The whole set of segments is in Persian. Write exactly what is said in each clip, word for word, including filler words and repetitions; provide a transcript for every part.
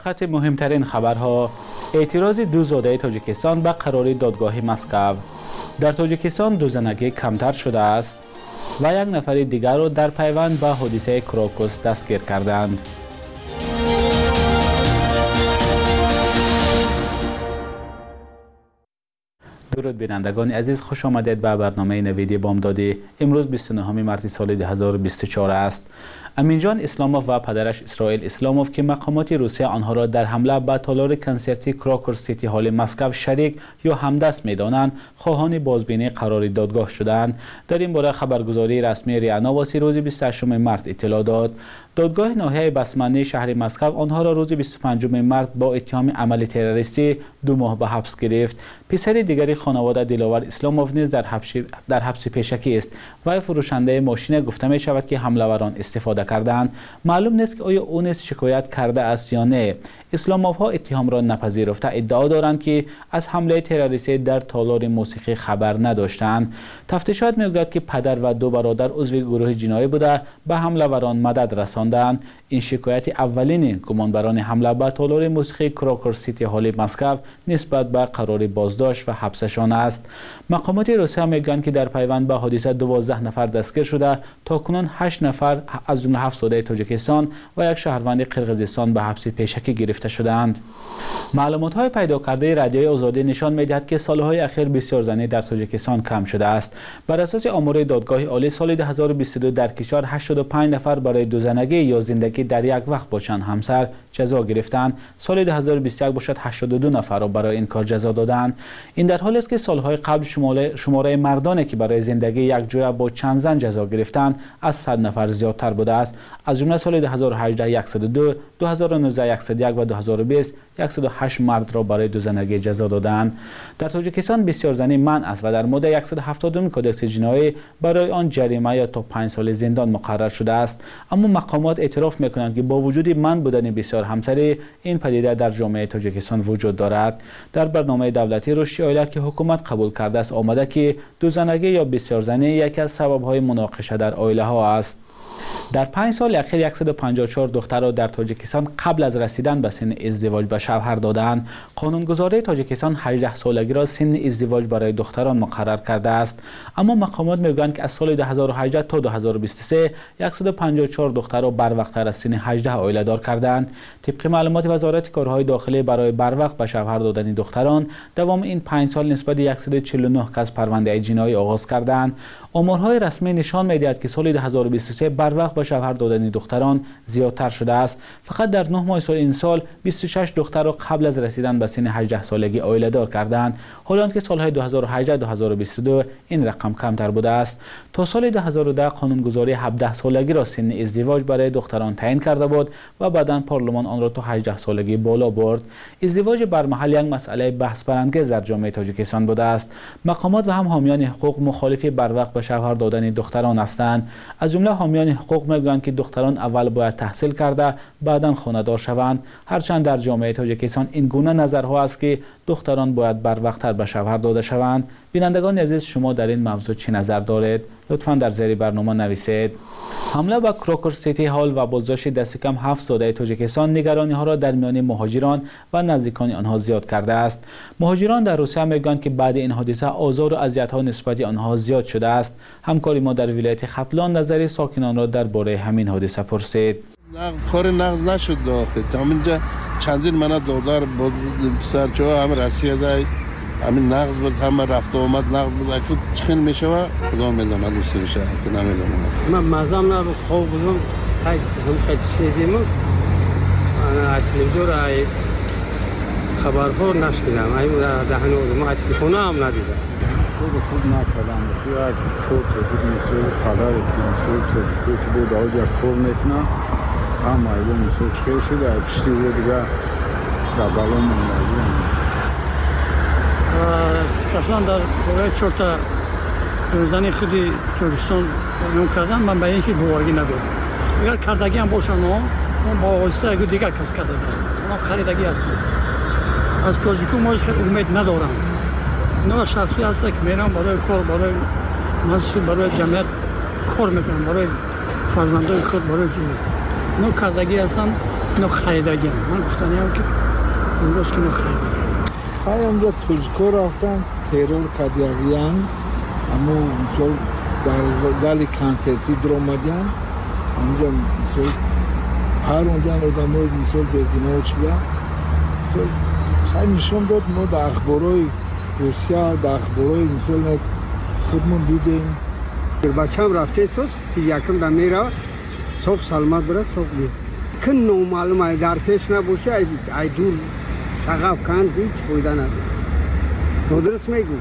خط مهمترین خبرها: اعتراض دو زاده تاجیکستان به قرار دادگاه مسکو. در تاجیکستان دو زنگی کمتر شده است و یک نفر دیگر را در پیوند به حادثه کراکوس دستگیر کردند. درود بینندگان عزیز، خوش آمدید به برنامه نویدی بامدادی. امروز بیست و نهم مارس سال دو هزار و بیست و چهار است. امینجان اسلاموف و پدرش اسرائیل اسلاموف که مقامات روسیه آنها را در حمله به تالار کنسرتی کراکوس سیتی هال مسکو شریک یا همدست می‌دانند، خواهان بازبینی قرار دادگاه شدند. در این باره خبرگزاری رسمی ریاء نواسی روز بیست و هشتم مارس اطلاع داد. دادگاه ناحیه بسمنی شهر مسکو آنها را روز بیست و پنجم مارس با اتهام عمل تروریستی دو ماه به حبس گرفت. پسر دیگری خانواده دلاور اسلاموف نیز در حبس در حبس پیشکی است. وی فروشنده ماشین گفته می شود که حمله‌وران استفاده کردند. معلوم نیست که آیا او نیز شکایت کرده است یا نه. اسلاموف ها اتهام را نپذیرفته ادعا دارند که از حمله تروریستی در تالار موسیقی خبر نداشتند. تفتیشات می‌گوید که پدر و دو برادر عضو گروه جنایی بوده به حمله‌وران مدد رساندند. این شکایت اولین گمانبران حمله به تالار موسیقی کراکوس سیتی هال مسکو نسبت به قرار بازداشت و حبسشان است. مقامات روسیه میگویند که در پیوند به حادثه دوازده نفر دستگیر شده، تاکنون هشت نفر از جمله هفت زاده تاجیکستان و یک شهروند قرقیزستان به حبس پیشکی گرفته شدند. معلومات های پیدا کرده رادیوی آزادی نشان می‌دهد که سالهای اخیر بسیار زنی در تاجیکستان کم شده است. بر اساس آمار دادگاه عالی سال دو هزار و بیست و دو در کشور هشتاد و پنج نفر برای دو زنگی یا زندگی در یک وقت با چند همسر جزا گرفتند. سال دو هزار و بیست و یک باشد هشتاد و دو نفر را برای این کار جزا دادند. این در حالی است که سالهای قبل شماره شماره مردانی که برای زندگی یک جویا با چند زن جزا گرفتند از صد نفر زیادتر بوده است. از جمله سال دو هزار و هجده صد و دو، دو هزار و نوزده صد و یک و دو هزار و بیست صد و هشت مرد را برای دو زنگی جزا دادند. در تاجیکستان بسیار زنی منع است و در ماده صد و هفتاد کدکس جنایی برای آن جریمه یا تا پنج سال زندان مقرر شده است. اما مقامات اعتراف میکنند که با وجود منع بودن بسیار همسری، این پدیده در جامعه تاجیکستان وجود دارد. در برنامه دولتی رشدی عائله که حکومت قبول کرده است آمده که دو زنگی یا بسیار زنی یکی از سبب‌های مناقشه در عائله ها است. در پنج سال اخیر صد و پنجاه و چهار دختر را در تاجیکستان قبل از رسیدن به سن ازدواج به شوهر دادند. قانونگذاری تاجیکستان هجده سالگی را سن ازدواج برای دختران مقرر کرده است. اما مقامات میگویند که از سال دو هزار و هجده تا دو هزار و بیست و سه صد و پنجاه و چهار دختر را بروقت‌تر از سن هجده عائله دار کردند. طبق معلومات وزارت کارهای داخلی برای بروقت به شوهر دادن دختران، دوام این پنج سال نسبت صد و چهل و نه کس پرونده جنایی آغاز کردند. آمارهای رسمی نشان می‌دهد که سال دو هزار و بیست و سه بروقت به شوهر دادن دختران زیادتر شده است. فقط در نه ماه سال این سال بیست و شش دختر را قبل از رسیدن به سن هجده سالگی عائله دار کردند، حالانکه سالهای دو هزار و هجده دو هزار و بیست و دو این رقم کمتر بوده است. تا سال دو هزار و ده قانونگذاری هفده سالگی را سن ازدواج برای دختران تعیین کرده بود و بعداً پارلمان آن را تا هجده سالگی بالا برد. ازدواج برمحل یک مسئله بحث برانگیز در جامعه تاجیکستان بوده است. مقامات و هم حامیان حقوق مخالف بروقت به شوهر دادن دختران هستند. از جمله حامیان حقوق میگویند که دختران اول باید تحصیل کرده بعداً خانه‌دار شوند، هرچند در جامعه تاجیکستان این گونه نظرها است که دختران باید بروقت‌تر به شوهر داده شوند. بینندگان عزیز، شما در این موضوع چه نظر دارید؟ لطفاً در زیر برنامه نویسید. حمله به کراکوس سیتی هال و بازداشت دست کم هفت زاده تاجیکستان نگرانی ها را در میان مهاجران و نزدیکان آنها زیاد کرده است. مهاجران در روسیه میگویند که بعد این حادثه آزار و اذیت ها نسبت آنها زیاد شده است. همکاری ما در ولایت ختلان نظری ساکنان را درباره همین حادثه پرسید. کار نقض نشد داخل همینجا چندین من دادار بود سرچو هم رسیده همین نقض بود، همه رفت و آمد نقض بود. اکنون چخین میشوه خدا میدونه دوست میشه که نمیدونم. من مزام نبود خوب بودم خیلی هم خیلی چیزی من از تلویزیون ای خبرها نشنیدم، ای دهنه بودم ما تلفن هم ندیدم. خود خود نکردم یک شورت بود مثل قدر که شورت که بود آجا کور میکنه اما ایو مثل چه شده پشتی بود دیگه در بالون من شخصا در برای چورت زنی خودی ترکستان نون کردن من به اینکه بوارگی ندارم. اگر کردگی هم باشن من با واسطه اگه دیگر کس کرده من خریدگی هستم. از تاجیکو ما امید ندارم. نه شخصی هست که میرم برای کار برای مسئول برای جمعیت کار میکنم برای فرزندای خود برای چیزی. نه کردگی هستم اینو خریدگی هم من گفتنی هم که امروز که اینو خریدگی خواهی همجا ترکو رفتن ترور کدیاغیان اما مثل در زل کنسرتی در اومدن همجا مثل پر اونجا آدم های مثل بگینا چیده خیلی نشون داد ما در اخبارای روسیا در اخبارای مثل خودمون دیدیم بچه هم رفته سوز سی یکم در میره سوق سلامت برد سوق بید که نومعلوم های در پیش نباشه ای دور شغب کن هیچ فایده نداره ندرست میگو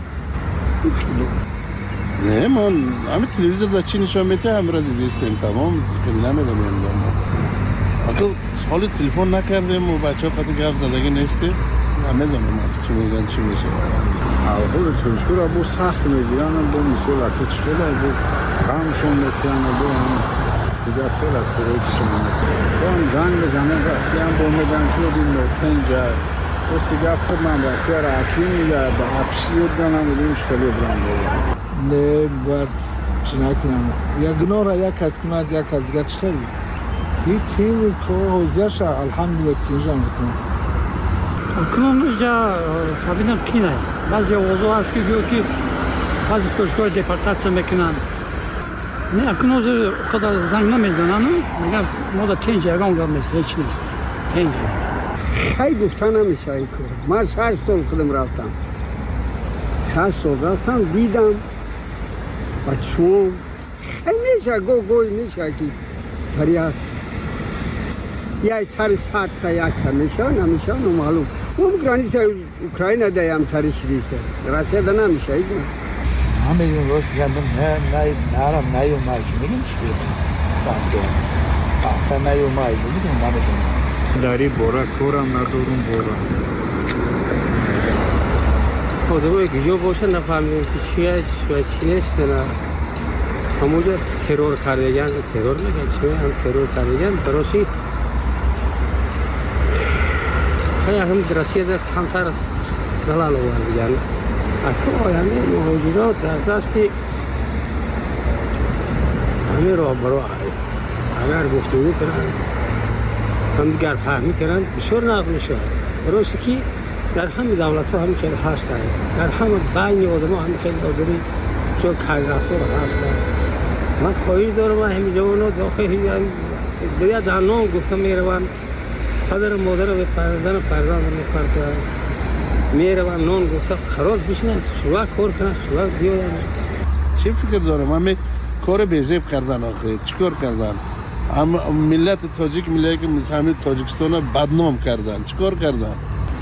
نه من همه تلویزیون در چی نشان میده همه را دیدیم تمام که نمیدونم اگر حالی تلفن نکردیم و بچه ها خطی گفت زدگی نیستی نمیدونم چی میگن چی میشه اول ترکو را با سخت میگیرن با مثل اکت شده با غمشون میتیان با هم دیگر خیلی از خروجشون میتیان با هم زنگ بزنه رسی هم با میدن شدیم نوتنجه و سیگه خود من رسی را اکی میگه با حبشی رو دانم و دیمش خیلی برم بودم نه باید چی نکنم یا گناه را یک از کند یک از دیگر چی خیلی این تیم که حوزش الحمدلله تیم جان بکنم کنون اینجا فهمیدم کی نه بعضی اوضاع هست که بیو که بعضی کشکای دیپارتاسیون میکنن نه کنون خدا زنگ نمیزنن میگم ما در تنج یگان گفت نیست هیچ نیست تنج خیلی گفتن نمیشه ای کار من شش سال خودم رفتم شش سال رفتم دیدم بچون خیلی میشه گو گوی میشه که تری هست یا سر ساعت تا یک تا میشه نمیشه نمعلوم اون گرانیس اوکراین دایم تری شریسه رسیده نمیشه ایک نه همه این روز کردم نه نه نرم نیومد میگم چی بود وقتا نیومد میگم نمیدونم داری بورا کورم ندارم بورا خودمون گیجو باشه نفهمیم که چی است و چی نیست نه همونجا ترور کردگن ترور میگن چی هم ترور کردگن درستی خیلی هم درستی در کمتر زلال آوردگن اکنون آینده موجودات در دستی همه را برای اگر گفتگو کنن هم دیگر فهمی کنن بسیار نقل میشه درسته که در همه دولت ها همه خیلی هست در همه بین آدم ها همه خیلی آدمی چون کل رفتار هست من خواهی دارم و همه جوان ها داخل دیگه در نام گفتم میروان پدر مادر به پردن پردن میکرد میروان نام گفته خراب بشنه شوا کار کنه شوا بیایم چی فکر دارم همه کار بیزیب کردن آخه چیکار کردن هم ملت تاجیک ملت که همه تاجیکستان رو بدنام کردن چیکار کردن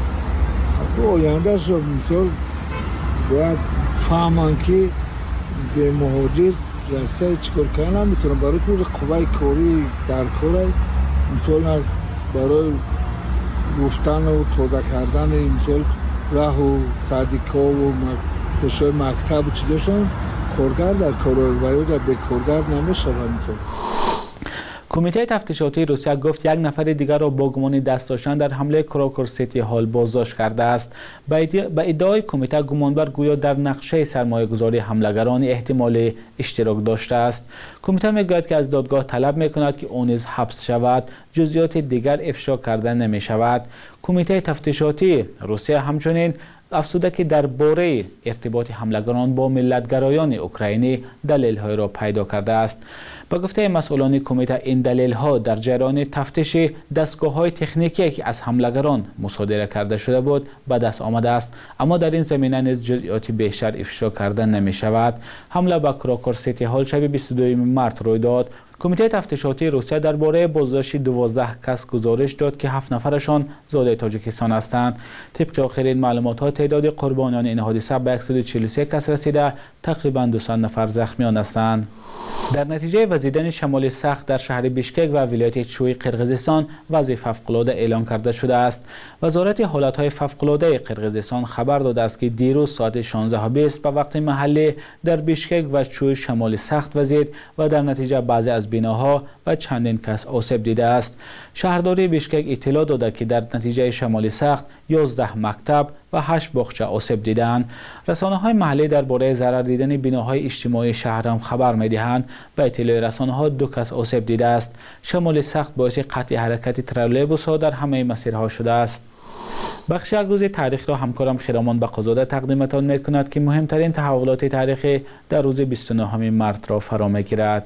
آینده شد مثال باید فهمان که به مهاجر رسته چیکار کنن میتونم برای که قوای کاری در کار مثال برای گفتن و توضیح کردن مثال راه و صدیقا و پشای مکتب و چیزشون کارگر در کارهای باید به کارگر نمیشه همینطور کمیته تفتیشاتی روسیه گفت یک نفر دیگر را با گمان دست داشتن در حمله کراکور سیتی هال بازداشت کرده است. به ادعای کمیته گمانبر گویا در نقشه سرمایه گذاری حملگران احتمال اشتراک داشته است. کمیته میگوید که از دادگاه طلب میکند که او نیز حبس شود، جزئیات دیگر افشا کرده نمی شود. کمیته تفتیشاتی روسیه همچنین افزوده که درباره ارتباط حملگران با ملتگرایان اوکراینی دلیل‌های را پیدا کرده است. با گفته مسئولان کمیته این دلیل‌ها در جریان تفتیش دستگاه‌های تکنیکی که از حملگران مصادره کرده شده بود به دست آمده است، اما در این زمینه نیز جزئیات بیشتر افشا کرده نمی شود. حمله به کراکور سیتی هال شب بیست و دوم مارس روی داد. کمیته تفتیشاتی روسیه درباره بازداشت دوازده کس گزارش داد که هفت نفرشان زاده تاجیکستان هستند. طبق آخرین معلومات ها تعداد قربانیان این حادثه به صد و چهل و سه کس رسیده، تقریبا دویست نفر زخمیان هستند. در نتیجه وزیدن شمال سخت در شهر بیشکک و ولایت چوی قرقیزستان وضع فوق‌العاده اعلام کرده شده است. وزارت حالت‌های فوق‌العاده قرقیزستان خبر داده است که دیروز ساعت شانزده و بیست به وقت محلی در بیشکک و چوی شمال سخت وزید و در نتیجه بعضی از از بناها و چندین کس آسیب دیده است. شهرداری بیشکک اطلاع داده که در نتیجه شمال سخت یازده مکتب و هشت باغچه آسیب دیدند. رسانه‌های محلی درباره ضرر دیدن بناهای اجتماعی شهر هم خبر می‌دهند. به اطلاع رسانه‌ها دو کس آسیب دیده است. شمال سخت باعث قطع حرکت ترولبوس‌ها در همه مسیرها شده است. بخش یک روز تاریخ را همکارم خیرامان بقازاده تقدیمتان می‌کند که مهمترین تحولات تاریخی در روز بیست و نهم مارس را فرا می‌گیرد.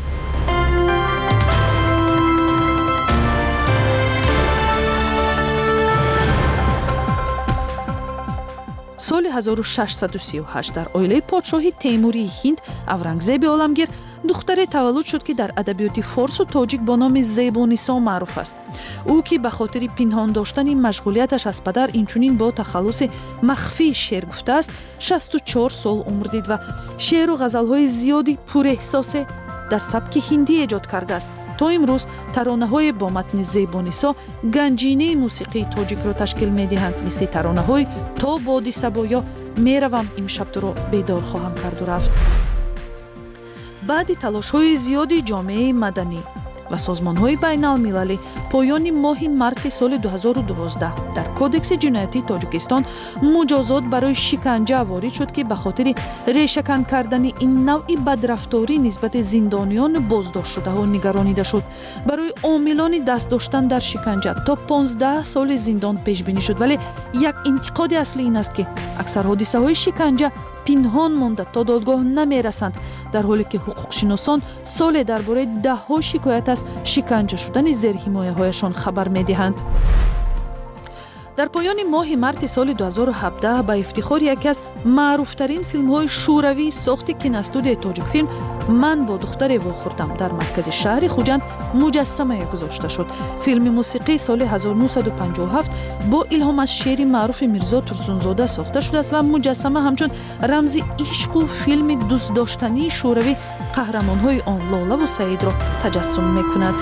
соли ҳазору шашсаду сию ҳашт дар оилаи подшоҳи Теймурии Ҳинд Аврангзеби Оламгир духтаре таваллуд шуд ки дар адабиёти форсу тоҷик бо номи Зебунисо маъруф аст. ӯ ки ба хотири пинҳон доштани машғулияташ аз падар инчунин бо тахаллуси махфии шеър гуфтааст, шасту чор сол умр дид ва шеъру ғазалҳои зиёди пуреҳсосе дар сабки ҳиндӣ эҷод кардааст. то имрӯз таронаҳои бо матни Зебунисо ганҷинаи мусиқии тоҷикро ташкил медиҳанд, мисли таронаҳои то боди сабо ё меравам имшаб туро бедор хоҳам карду рафт. баъди талошҳои зиёди ҷомеаи маданӣ ва созмонҳои байналмилалӣ поёни моҳи марти соли ду ҳазору дувоздаҳ дар кодекси ҷиноятии Тоҷикистон муҷозот барои шиканҷа ворид шуд ки ба хотири решакан кардани ин навъи бадрафторӣ нисбати зиндониёну боздоштшудаҳо нигаронида шуд. барои омилони даст доштан дар шиканҷа то понздаҳ соли зиндон пешбинӣ шуд, вале як интиқоди аслӣ ин аст ки аксар ҳодисаҳои шиканҷа пинҳон монда то додгоҳ намерасанд, дар ҳоле ки ҳуқуқшиносон соле дар бораи даҳҳо шикоят аз шиканҷа шудани зерҳимояҳояшон хабар медиҳанд. дар поёни моҳи марти соли ду ҳазору ҳабдаҳ ба ифтихори яке аз маъруфтарин филмҳои шӯравии сохти киностудияи Тоҷикфилм «Ман бо духтаре вохӯрдам» дар маркази шаҳри Хуҷанд муҷассамае гузошта шуд. филми мусиқии соли ҳазору нӯҳсаду панҷоҳу ҳафт бо илҳом аз шеъри маъруфи Мирзо Турсунзода сохта шудааст ва муҷассама ҳамчун рамзи ишқу филми дӯстдоштании шӯравӣ қаҳрамонҳои он Лолаву Саидро таҷассум мекунад.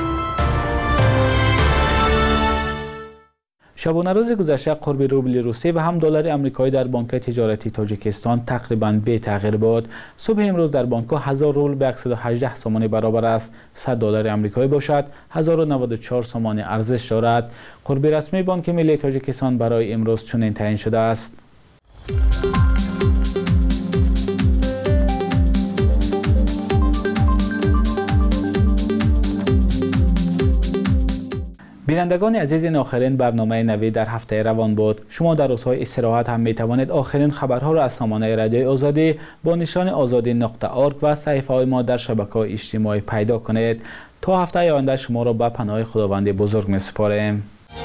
شبانه روز گذشته قرب روبل روسی و هم دلار آمریکایی در بانک تجارتی تاجیکستان تقریباً بی تغییر بود. صبح امروز در بانک هزار روبل به صد و هجده سومانی برابر است. صد دلار آمریکایی باشد هزار و نود و چهار سومانی ارزش دارد. قرب رسمی بانک ملی تاجیکستان برای امروز چنین تعیین شده است. بینندگان عزیز، این آخرین برنامه نوید در هفته روان بود. شما در روزهای استراحت هم می توانید آخرین خبرها را از سامانه رادیوی آزادی با نشان آزادی نقطه اورگ و صفحه های ما در شبکه‌های اجتماعی پیدا کنید. تا هفته آینده شما را به پناه خداوند بزرگ می سپاریم.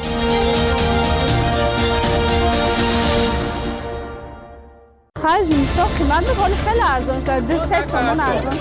خرج زمستان قیمت می‌کنه خیلی ارزان شده. دو سه تومان ارزان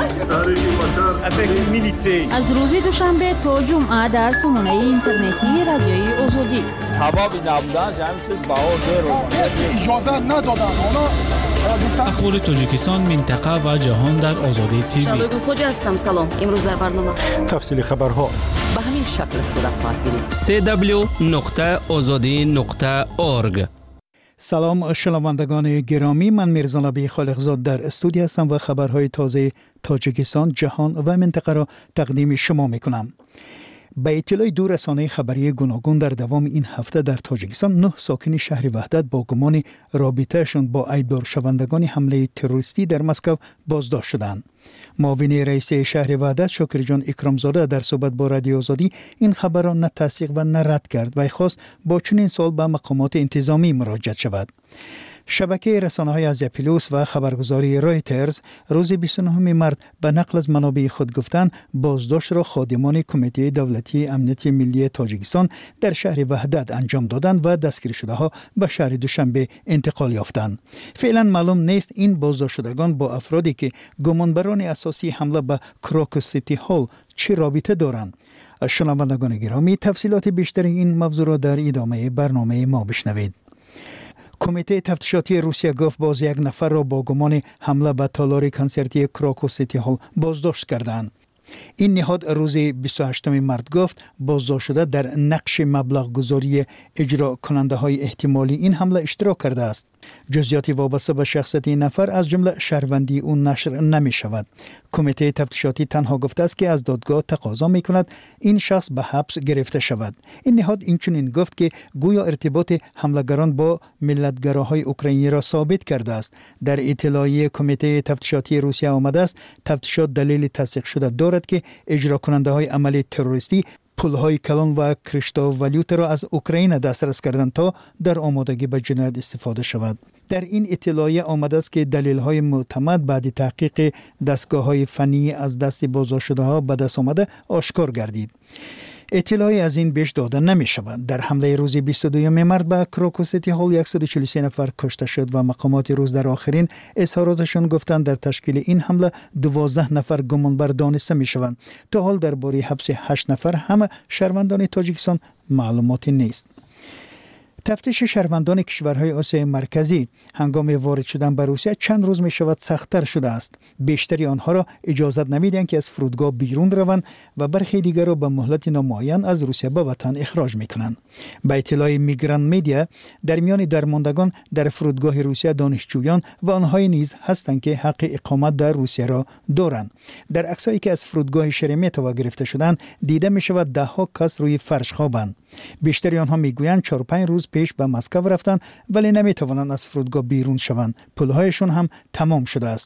شده. از روز دوشنبه تا جمعه در سامانه اینترنتی رادیوی آزادی. حبابی نبودن همین چیز بهار درو. اجازه ندادن. اخبار تاجیکستان، منطقه و جهان در آزادی تیوی. شالوی خوجا هستم. سلام. امروز در برنامه تفصیل خبرها به همین شکل صورت خواهد گرفت. سی دبلیو نقطه آزادی نقطه اورگ. سلام شنوندگان گرامی، من میرزا نبی خالقزاد در استودیو هستم و خبرهای تازه تاجیکستان، جهان و منطقه را تقدیم شما میکنم. به اطلاع دو رسانه خبری گوناگون در دوام این هفته در تاجیکستان نه ساکن شهر وحدت با گمان رابطهشان با ایبدار شوندگان حمله تروریستی در مسکو بازداشت شدند. معاون رئیس شهر وحدت شاکر جان اکرامزاده در صحبت با رادیو آزادی این خبر را نه تصدیق و نه رد کرد و خواست با چنین سوال به مقامات انتظامی مراجعه شود. شبکه رسانه‌های آسیا پلوس و خبرگزاری رایترز روز بیست و نهم مارس به نقل از منابع خود گفتند بازداشت را خادمان کمیته دولتی امنیت ملی تاجیکستان در شهر وحدت انجام دادند و دستگیر شده‌ها به شهر دوشنبه انتقال یافتند. فعلا معلوم نیست این بازداشت شدگان با افرادی که گمانبران اساسی حمله به کراکوس سیتی هال چه رابطه دارند. شنوندگان گرامی، تفصیلات بیشتر این موضوع را در ادامه برنامه ما بشنوید. کمیته تفتیشاتی روسیه گفت باز یک نفر را با گمان حمله به تالار کنسرتی کراکوس سیتی هال بازداشت کردند. این نهاد روز بیست و هشتم مارس گفت بازداشت شده در نقش مبلغ گذاری اجرا کننده های احتمالی این حمله اشتراک کرده است. جزئیات وابسته به شخصیت این نفر از جمله شهروندی او نشر نمی شود. کمیته تفتیشاتی تنها گفته است که از دادگاه تقاضا می کند این شخص به حبس گرفته شود. این نهاد اینچنین گفت که گویا ارتباط حملهگران با ملتگراهای اوکراینی را ثابت کرده است. در اطلاعیه کمیته تفتیشاتی روسیه آمده است تفتیشات دلیل تصدیق شده دارد که اجرا کننده های عمل تروریستی پولهای کلان و کریپتووالیوت را از اوکراین دسترس کردند تا در آمادگی به جنایت استفاده شود. در این اطلاعیه آمده است که دلیل‌های معتمد بعد تحقیق دستگاه‌های فنی از دست بازداشت‌شده‌ها به دست آمده آشکار گردید. اطلاعی از این بیش داده نمی شود. در حمله روز بیست و دوم مارس به کراکوسیتی هال صد و چهل و سه نفر کشته شد و مقامات روس در آخرین اظهاراتشان گفتند در تشکیل این حمله دوازده نفر گمانبر دانسته می شوند. تا حال درباره حبس هشت نفر هم شهروندان تاجیکستان معلوماتی نیست. تفتیش شهروندان کشورهای آسیای مرکزی هنگام وارد شدن به روسیه چند روز می شود سخت‌تر شده است. بیشتری آنها را اجازه نمیدهند که از فرودگاه بیرون روند و برخی دیگر را به مهلت نامعین از روسیه به وطن اخراج می کنند. به اطلاع میگران میدیا در میان درماندگان در فرودگاه روسیه دانشجویان و آنهای نیز هستند که حق اقامت در روسیه را دارند. در عکسایی که از فرودگاه شرمیتوو گرفته شدند دیده می شود ده ها کس روی فرش خوابند. بیشتری آنها میگویند چهار پنج روز پیش به مسکو رفتند ولی نمیتوانند از فرودگاه بیرون شوند. پولهایشان هم تمام شده است.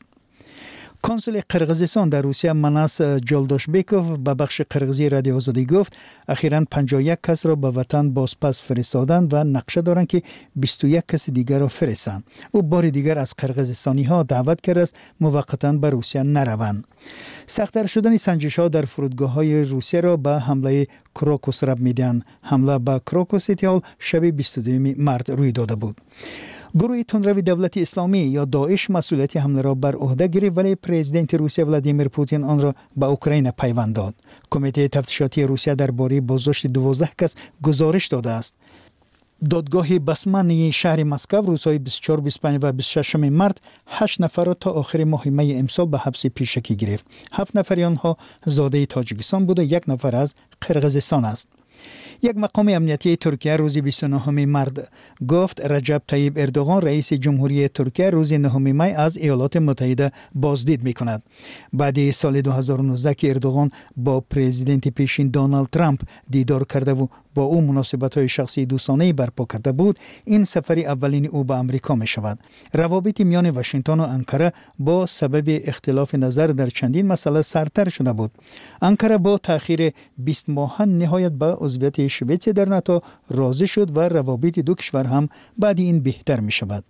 کنسول قرقیزستان در روسیه مناس جالداشبیکوف به بخش قرقیزی رادیو آزادی گفت اخیراً پنجاه و یک کس را به وطن بازپس فرستادند و نقشه دارند که بیست و یک کس دیگر را فرستند. او بار دیگر از قرقیزستانی ها دعوت کرده است موقتاً به روسیه نروند. سخت‌تر شدن سنجش ها در فرودگاه های روسیه را به حمله کراکوس ربط میدهند. حمله به کراکوسیتی هال شب بیست و دوم مارس روی داده بود. گروه تندروی دولت اسلامی یا داعش مسئولیت حمله را بر عهده گرفت ولی پرزیدنت روسیه ولادیمیر پوتین آن را به اوکراین پیوند داد. کمیته تفتیشاتی روسیه درباره بازداشت دوازده کس گزارش داده است. دادگاه بسمانی شهر مسکو روزهای بیست و چهار، بیست و پنج و بیست و شش مارس هشت نفر را تا آخر ماه می امسال به حبس پیشکی گرفت. هفت نفر آنها زاده تاجیکستان بود و یک نفر از قرقیزستان است. یک مقام امنیتی ترکیه روز بیست و نه مارس گفت رجب طیب اردوغان رئیس جمهوری ترکیه روز نه می از ایالات متحده بازدید می کند. بعد سال دو هزار و نوزده که اردوغان با پرزیدنت پیشین دونالد ترامپ دیدار کرده و با او مناسبت‌های شخصی دوستانه برپا کرده بود، این سفر اولین او به آمریکا می شود. روابط میان واشنگتن و انقره با سبب اختلاف نظر در چندین مسئله سرتر شده بود. انقره با تأخیر بیست ماه نهایت به عضویت شویتز در ناتو راضی شد و روابط دو کشور هم بعد این بهتر می شود.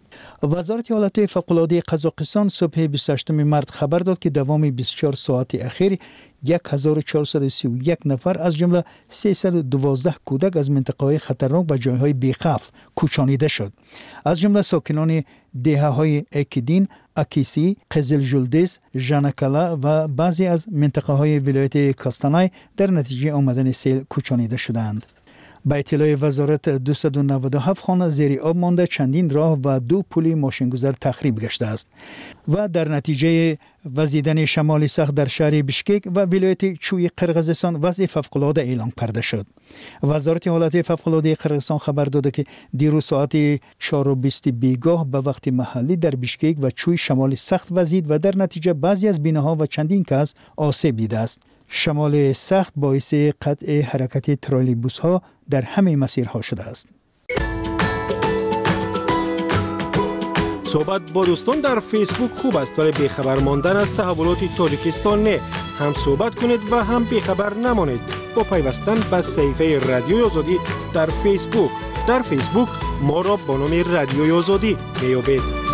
وزارت حالات فوق‌العاده قزاقستان صبح بیست و هشتم مارس خبر داد که دوام بیست و چهار ساعت اخیر هزار و چهارصد و سی و یک نفر از جمله سیصد و دوازده کودک از منطقه‌های خطرناک به جایهای بی‌خوف کوچانیده شد. از جمله ساکنان دهه‌های اکیدین، اکیسی، قزل جلدیس، ژانکالا و بعضی از منطقه‌های ولایت کاستانای در نتیجه آمدن سیل کوچانیده شدند. به اطلاع وزارت دویست و نود و هفت خانه زیر آب مانده، چندین راه و دو پل ماشینگذار تخریب گشته است و در نتیجه وزیدن شمال سخت در شهر بیشکک و ولایت چوی قرقیزستان وضع فوق‌العاده اعلام کرده شد. وزارت حالات فوق‌العاده قرقیزستان خبر داده که دیروز ساعت چهار و بیست بیگاه به وقت محلی در بیشکک و چوی شمال سخت وزید و در نتیجه بعضی از بیناها و چندین کس آسیب دیده است. شمال سخت باعث قطع حرکت ترالیبوس ها در همه مسیرها شده است. صحبت با دوستان در فیسبوک خوب است ولی بیخبر ماندن از تحولات تاجیکستان نه. هم صحبت کنید و هم بیخبر نمانید با پیوستن به صفحه رادیوی آزادی در فیسبوک. در فیسبوک ما را با نام رادیوی آزادی میابید.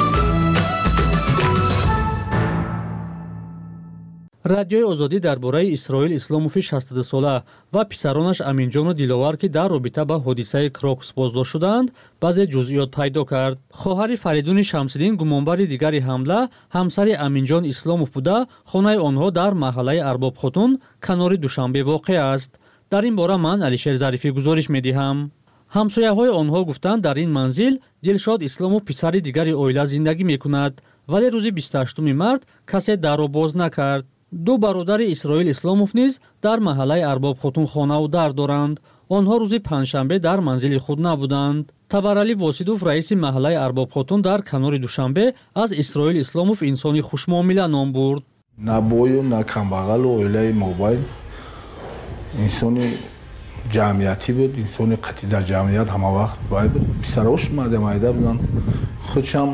رادیوی آزادی درباره اسرائیل اسلاموفی شصت ساله و پسرانش امینجان و دلوار که در رابطه با حادثه کراکوس بازداشت شدند بعضی جزئیات پیدا کرد. خواهر فریدون شمس‌الدین گمانبر دیگری حمله همسر امینجان اسلاموف بوده. خانه آنها در محله ارباب خاتون کنار دوشنبه واقع است. در این باره من علیشیر ظریفی گزارش می‌دهم. همسایه‌های آنها گفتند در این منزل دلشاد اسلاموف پسر دیگری عائله زندگی می‌کند ولی روز بیست و هشتم مارس کسی در را باز نکرد. دو برادر اسرائیل اسلاموف نیز در محله ارباب خاتون خانه و در دارند. онҳо рӯзи панҷшанбе дар манзили худ набуданд. Табарали Восидов, раиси маҳаллаи Арбобхотун дар канори Душанбе, аз Исроил Исломов инсони хушмуомила ном бурд. На бою, на камбағалу оилаи мобайн инсони ҷамъиятӣ буд, инсони қатъӣ дар ҷамъият ҳама вақт бай буд. Писарош майда-майда буданд. Худшам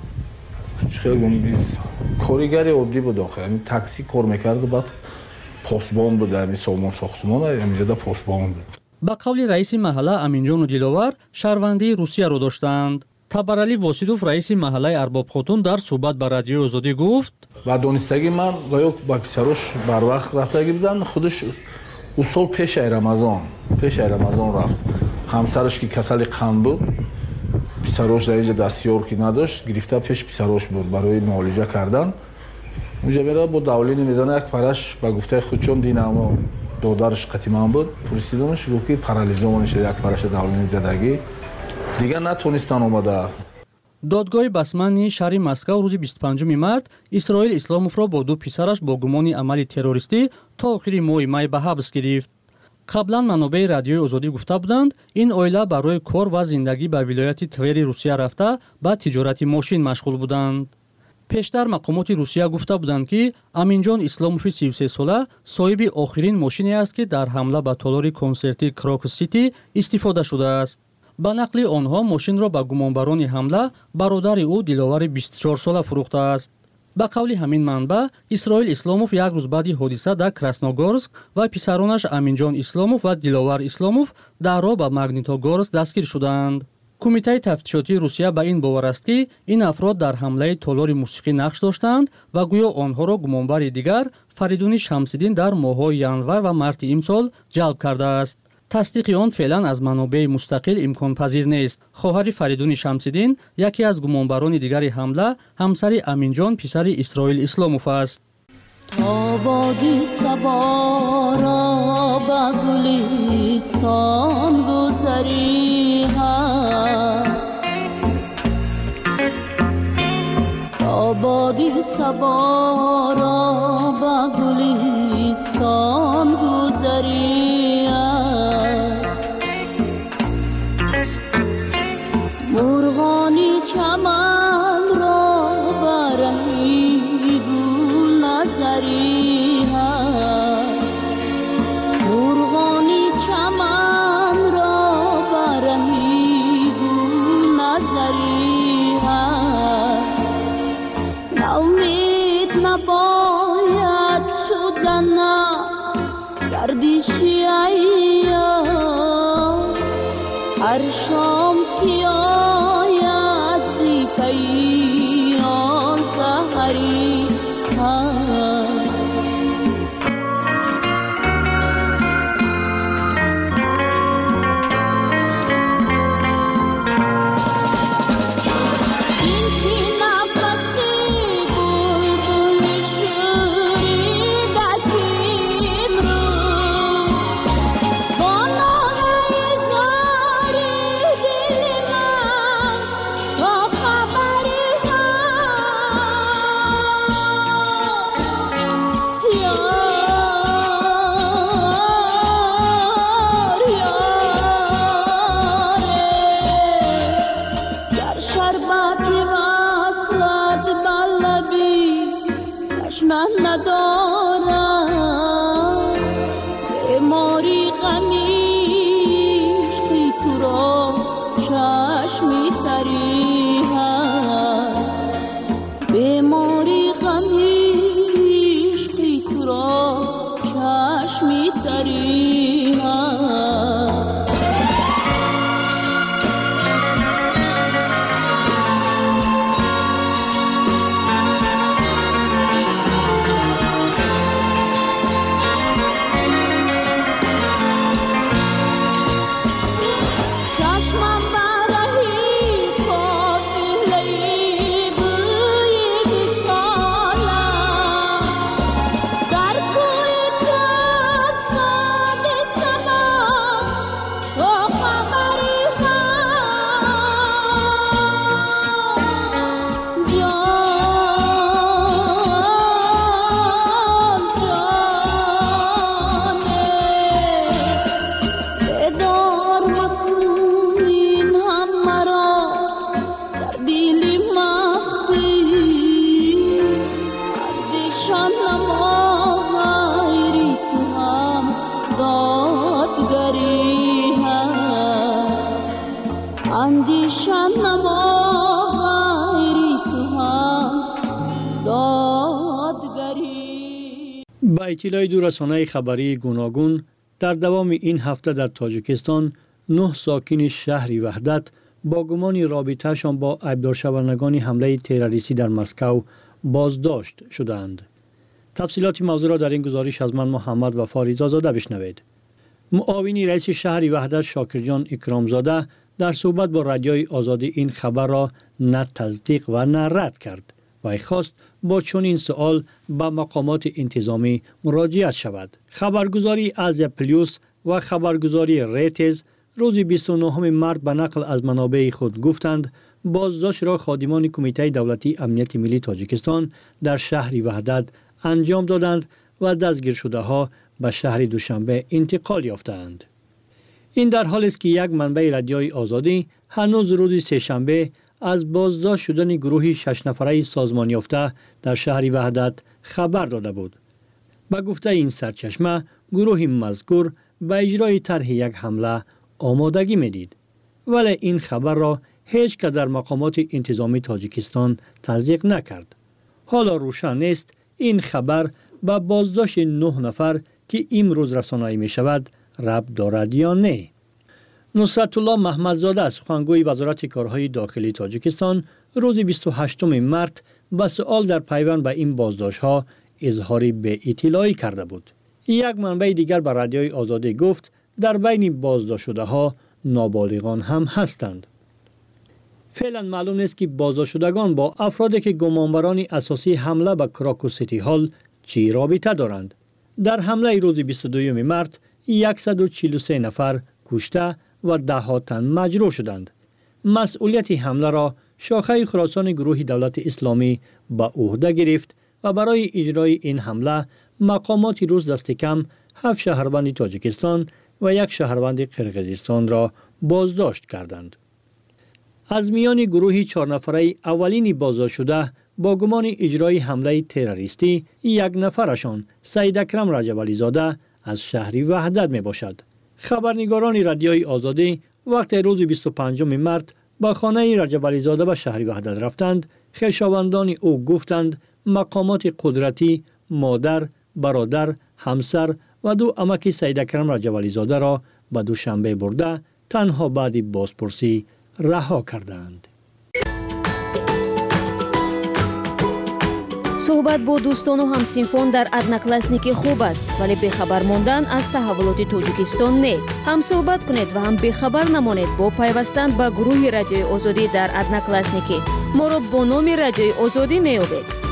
коригари оддӣ буд охир, яъни таксӣ кор мекард, баъд посбон буд, яъни сомон сохтмон, ҳаминҷода посбон буд. ба қавли раиси маҳалла Аминҷону Диловар, шаҳрвандии Русияро доштанд. Табарали Восидов, раиси маҳаллаи Арбобхотун, дар суҳбат ба Радиои Озодӣ гуфт: ба донистагӣ ман гоё ба писарош барвақт рафтагӣ буданд. Худаш ӯ сол пешаи Рамазон, пешаи Рамазон рафт. Ҳамсараш ки касали қанд буд, писарош дар инҷа дастёр ки надошт, гирифта пеш писарош буд барои муолиҷа кардан. Унҷа мера бо давлини мезана, як параш ба гуфтаи худ чон динамо додараш қатиман буд, пурсидамаш гуфт ки парализован шуда, як параша давлини задагӣ, дигар натонистан омада. додгоҳи басмани шаҳри Москав рӯзи бисту панҷуми март Исроил Исломовро бо ду писараш бо гумони амали террористӣ то охири моҳи май ба ҳабс гирифт. қаблан манобаи Радиои Озодӣ гуфта буданд, ин оила барои кор ва зиндагӣ ба вилояти Твери Русия рафта ба тиҷорати мошин машғул буданд. пештар мақомоти Русия гуфта буданд ки Аминҷон Исломови си и се сола соҳиби охирин мошине аст ки дар ҳамла ба толори консерти Крокус Сити истифода шудааст. ба нақли онҳо мошинро ба гумонбарони ҳамла бародари ӯ Диловари бисту чор сола фурӯхтааст. ба қавли ҳамин манба, Исроил Исломов як рӯз баъди ҳодиса дар Красногорск ва писаронаш Аминҷон Исломов ва Диловар Исломов дар роҳ ба Магнитогорск дастгир шуданд. кумитаи тафтишотии Русия ба ин бовар аст ки ин афрод дар ҳамлаи толори мусиқӣ нақш доштанд ва гӯё онҳоро гумонбари дигар Фаридуни Шамсиддин дар моҳҳои январ ва марти имсол ҷалб кардааст. тасдиқи он феълан аз манобеи мустақил имконпазир нест. хоҳари Фаридуни Шамсиддин, яке аз гумонбарони дигари ҳамла, ҳамсари Аминҷон, писари Исроил Исломов аст. تا بادی سبارا با گلستان گذری هست، تا بادی سبارا با گلستان گذری هست، مرغانی چمن را برهی نظری هست، مرغانی چمن را برهی گل نظری هست، نومید نباید شدن گردشی ایام، هر شام که آید زی پیام سحری هست. این شی نفسی بلبل شوریده امروز، با ناله زاری دل من تا خبری ندارم، بیماری غمیش که تو را چشمی تری هست، بیماری غمیش که تو را چشمی تری هست. چشمم برهی کن اندیشم نما غیری تو هم دادگری. با اطلاع دو رسانه خبری گوناگون در دوام این هفته در تاجیکستان نه ساکن شهر وحدت با گمان رابطه‌شان با ابدار شونگان حمله تروریستی در مسکو بازداشت شدند. تفصیلات موضوع را در این گزارش از من محمد وفا رضازاده بشنوید. معاون رئیس شهر وحدت شاکرجان اکرامزاده در صحبت با رادیوی آزادی این خبر را نه تصدیق و نه رد کرد و خواست با چنین سوال به مقامات انتظامی مراجعه شود. خبرگزاری آزیا پلیوس و خبرگزاری ریتز روز بیست و نهم مارس به نقل از منابع خود گفتند بازداشت را خادمان کمیته دولتی امنیت ملی تاجیکستان در شهر وحدت انجام دادند و دستگیر شده ها به شهر دوشنبه انتقال یافتند. این در حالی است که یک منبع رادیوی آزادی هنوز روز سه‌شنبه از بازداشت شدن گروهی شش نفره سازمان یافته در شهر وحدت خبر داده بود. با گفته این سرچشمه گروه مذکور به اجرای طرح یک حمله آمادگی میدید، ولی این خبر را هیچ که در مقامات انتظامی تاجیکستان تصدیق نکرد. حالا روشن نیست این خبر به بازداشت نه نفر که امروز رسانه‌ای می شود ربط دارد یا نه. نصرت الله محمدزاده سخنگوی وزارت کارهای داخلی تاجیکستان روز بیست و هشتم مارس به سؤال در پیوند به این بازداشت‌ها اظهار به اطلاعی کرده بود. یک منبع دیگر به رادیوی آزادی گفت در بین بازداشت شده ها نابالغان هم هستند. فعلا معلوم نیست که بازداشت شدگان با افرادی که گمانبران اساسی حمله به کراکو سیتی هال چی رابطه دارند. در حمله روز بیست و دوم مارس صد و چهل و سه نفر کشته و ده ها تن مجروح شدند. مسئولیت حمله را شاخه خراسان گروه دولت اسلامی به عهده گرفت و برای اجرای این حمله مقامات روز دست کم هفت شهروند تاجیکستان و یک شهروند قرقیزستان را بازداشت کردند. از میان گروه چهار نفره اولین بازداشت شده با گمان اجرای حمله تروریستی یک نفرشان سید اکرم رجب علی زاده از شهر وحدت می باشد. خبرنگاران رادیوی آزادی وقت روز بیست و پنجم مارس با خانه رجب علی زاده به شهر وحدت رفتند. خویشاوندان او گفتند مقامات قدرتی مادر، برادر، همسر و دو عمک سید اکرم رجب علی زاده را به دوشنبه برده تنها بعد بازپرسی رها کردند. صحبت با دوستان و همسینفون در ادناکلاسنیکی خوب است، ولی بخبر ماندن از تحولات تاجیکستان نه. هم صحبت کنید و هم بخبر نمانید با پیوستن به گروه رادیوی آزادی در ادناکلاسنیکی. ما را با نام رادیوی آزادی میابید.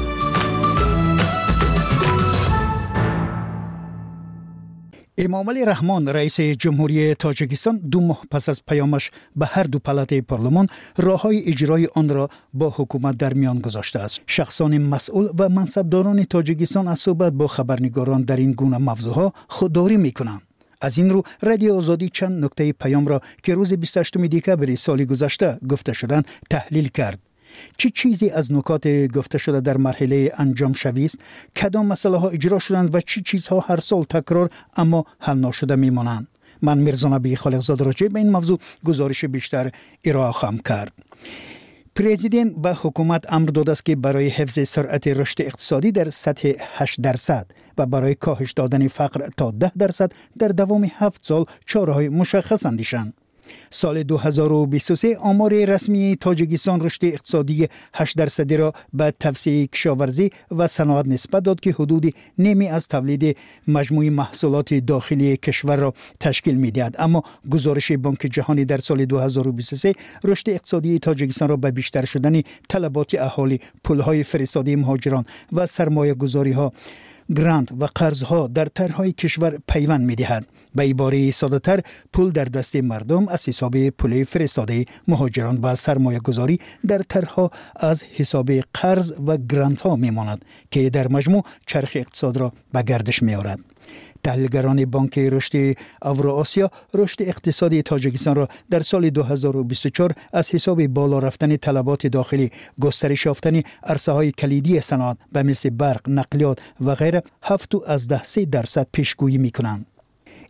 امامعلی رحمان رئیس جمهوری تاجیکستان دو ماه پس از پیامش به هر دو پلات پارلمان راههای اجرای آن را با حکومت در میان گذاشته است. شخصان مسئول و منصبداران تاجیکستان از صحبت با خبرنگاران در این گونه موضوعها خودداری میکنند. از این رو رادیو آزادی چند نکته پیام را که روز بیست و هشتم دکبر سال گذشته گفته شدند تحلیل کرد. چه چی چیزی از نکات گفته شده در مرحله انجام شوی است؟ کدام مسئله ها اجرا شدند و چه چی چیزها هر سال تکرار اما حل نشده میمانند؟ من میرزا نبی خالقزاده راجع به این موضوع گزارش بیشتر ارائه خواهم کرد. پرزیدنت به حکومت امر داده است که برای حفظ سرعت رشد اقتصادی در سطح هشت درصد و برای کاهش دادن فقر تا ده درصد در دوام هفت سال چاره‌های مشخص اندیشند. سال دو هزار و بیست و سه آمار رسمی تاجیکستان رشد اقتصادی هشت درصدی را به توسعه کشاورزی و صنعت نسبت داد که حدود نیمی از تولید مجموعی محصولات داخلی کشور را تشکیل می‌دهد. اما گزارش بانک جهانی در سال دو هزار و بیست و سه رشد اقتصادی تاجیکستان را به بیشتر شدن طلبات اهالی، پول‌های فرستاده مهاجران و سرمایه‌گذاری‌ها، گرانت و قرضها در طرح‌های کشور پیوند می‌دهد. به عباره ساده‌تر پول در دست مردم از حساب پول فرستاده مهاجران و سرمایه‌گذاری در طرح‌ها از حساب قرض و گرانت‌ها می‌ماند که در مجموع چرخ اقتصاد را به گردش می‌آورد. تحلیلگران بانک رشد اوراسیا رشد اقتصادی تاجیکستان را در سال دو هزار و بیست و چهار از حساب بالا رفتن طلبات داخلی، گسترش یافتن عرصه‌های کلیدی صنعت به مثل برق، نقلیات و غیره هفت از ده سه درصد پیشگویی می‌کنند.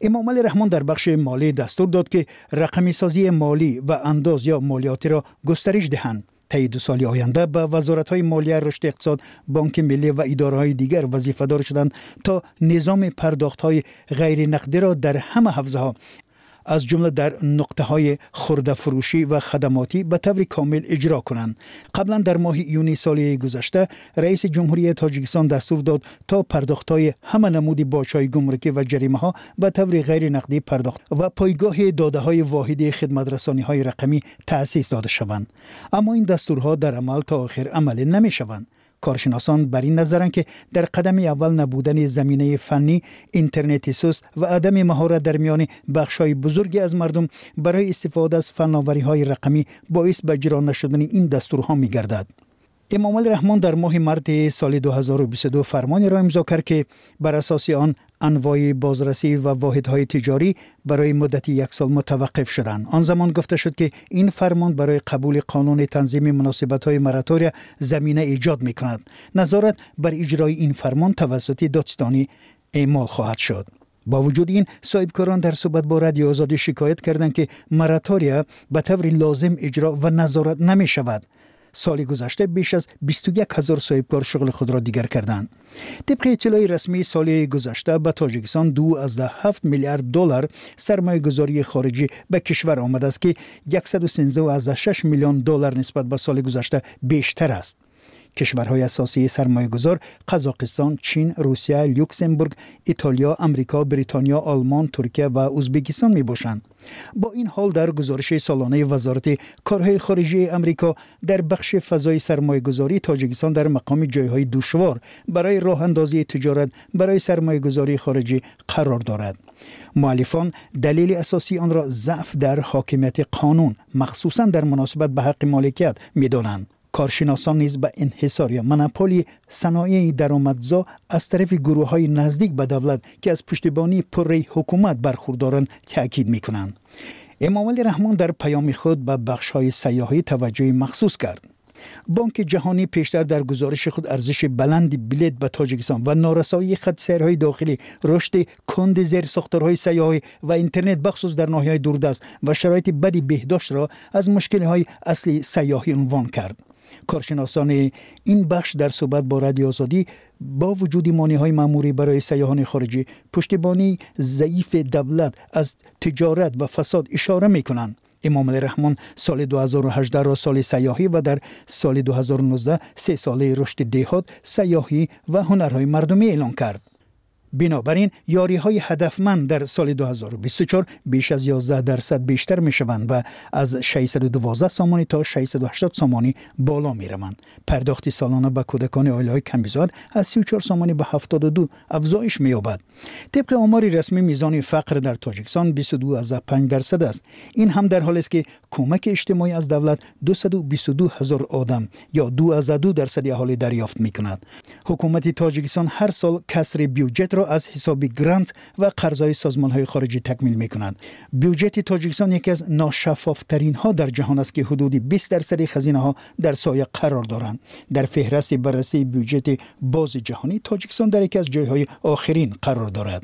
امام علی رحمان در بخش مالی دستور داد که رقمی سازی مالی و انداز یا مالیاتی را گسترش دهند. طی دو سال آینده به وزارت‌های مالیه، رشد اقتصاد، بانک ملی و اداره‌های دیگر وظیفه‌دار شدند تا نظام پرداخت‌های غیر نقدی را در همه حوزه‌ها از جمله در نقطه‌های خرده فروشی و خدماتی به طور کامل اجرا کنند. قبلا در ماه ایونی سال گذشته رئیس جمهوری تاجیکستان دستور داد تا پرداخت‌های همه نمود باج‌های گمرکی و جریمه‌ها به طور غیر نقدی پرداخت و پایگاه داده‌های واحدی خدمت‌رسانی‌های رقمی تأسیس داده شوند. اما این دستورها در عمل تا آخر عملی نمی‌شوند. کارشناسان بر این نظرند که در قدم اول نبودن زمینه فنی، اینترنت سوس و عدم مهارت در میان بخش‌های بزرگی از مردم برای استفاده از فناوری‌های رقمی باعث به اجرا نشدن این دستورها می‌گردد. امام علی رحمان در ماه مارس سال دو هزار و بیست و دو فرمانی را امضا کرد که بر اساس آن انواع بازرسی و واحدهای تجاری برای مدت یک سال متوقف شدند. آن زمان گفته شد که این فرمان برای قبول قانون تنظیم مناسبت‌های مراتوری زمینه ایجاد می‌کند. نظارت بر اجرای این فرمان توسط دادستانی اعمال خواهد شد. با وجود این، صاحبکاران در صحبت با رادیو آزادی شکایت کردند که مراتوری به طور لازم اجرا و نظارت نمی‌شود. سال گذشته بیش از بیست و یک هزار صاحبکار شغل خود را دیگر کردند. طبق اطلاع رسمی سال گذشته به تاجیکستان دو از هفت میلیارد دلار سرمایه گذاری خارجی به کشور آمده است که صد و سیزده و شش میلیون دلار نسبت به سال گذشته بیشتر است. کشورهای اساسی سرمایه گذار قزاقستان، چین، روسیه، لوکزامبورگ، ایتالیا، امریکا، بریتانیا، آلمان، ترکیه و ازبکستان می باشند. با این حال در گزارش سالانه وزارت کارهای خارجه امریکا در بخش فضای سرمایه گذاری تاجیکستان در مقام جایهای دشوار برای راه اندازی تجارت برای سرمایه گذاری خارجی قرار دارد. مؤلفان دلیل اساسی آن را ضعف در حاکمیت قانون مخصوصا در مناسبت به حق مالکیت می دانند. کارشناسان نیز به انحصار یا مونوپولی صنایع درآمدزا از طرف گروه‌های نزدیک به دولت که از پشتیبانی پره حکومت برخوردارند تاکید می‌کنند. امام علی رحمان در پیام خود به بخش‌های سیاحی توجه مخصوص کرد. بانک جهانی پیشتر در گزارش خود ارزش بلند بلیط به تاجیکستان و نارسایی خط سیرهای داخلی، رشد کند زیر ساختارهای سیاحی و اینترنت بخصوص در ناحیه‌های دوردست و شرایط بدی بهداشت را از مشکل‌های اصلی سیاحی عنوان کرد. کارشناسان این بخش در صحبت با رادیو آزادی با وجود مانع‌های مأموری برای سیاحان خارجی، پشتیبانی ضعیف دولت از تجارت و فساد اشاره می‌کنند. امام علی رحمان سال دو هزار و هجده را سال سیاحی و در سال دو هزار و نوزده سه ساله رشد دهات، سیاحی و هنرهای مردمی اعلان کرد. بنابراین یاری‌های هدفمند در سال دو هزار و بیست و چهار بیش از یازده درصد بیشتر می‌شوند و از ششصد و دوازده سامانی تا ششصد و هشتاد سامانی بالا می‌روند. پرداخت سالانه به کودکان عائله‌های کم‌بزاد از سی و چهار سامانی به هفتاد و دو افزایش می‌یابد. طبق آمار رسمی میزان فقر در تاجیکستان بیست و دو از پنج درصد است. این هم در حالی است که کمک اجتماعی از دولت دویست و بیست و دو هزار آدم یا دو از دو درصد اهالی دریافت می‌کند. حکومت تاجیکستان هر سال کسر بودجه را از حساب گرانت و قرضهای سازمان‌های خارجی تکمیل می‌کند. بودجه تاجیکستان یکی از ناشفاف‌ترین ها در جهان است که حدود بیست درصد خزینه‌ها در سایه قرار دارند. در فهرست بررسی بودجه باز جهانی تاجیکستان در یکی از جای‌های آخرین قرار دارد.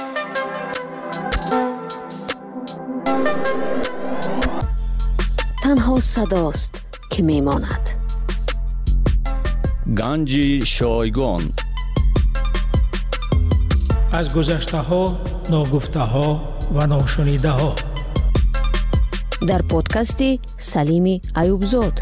تنها صداست که میماند. گنج شایگان از گذشته ها، ناگفته ها و ناشنیده ها در پادکست سلیم ایوبزاد.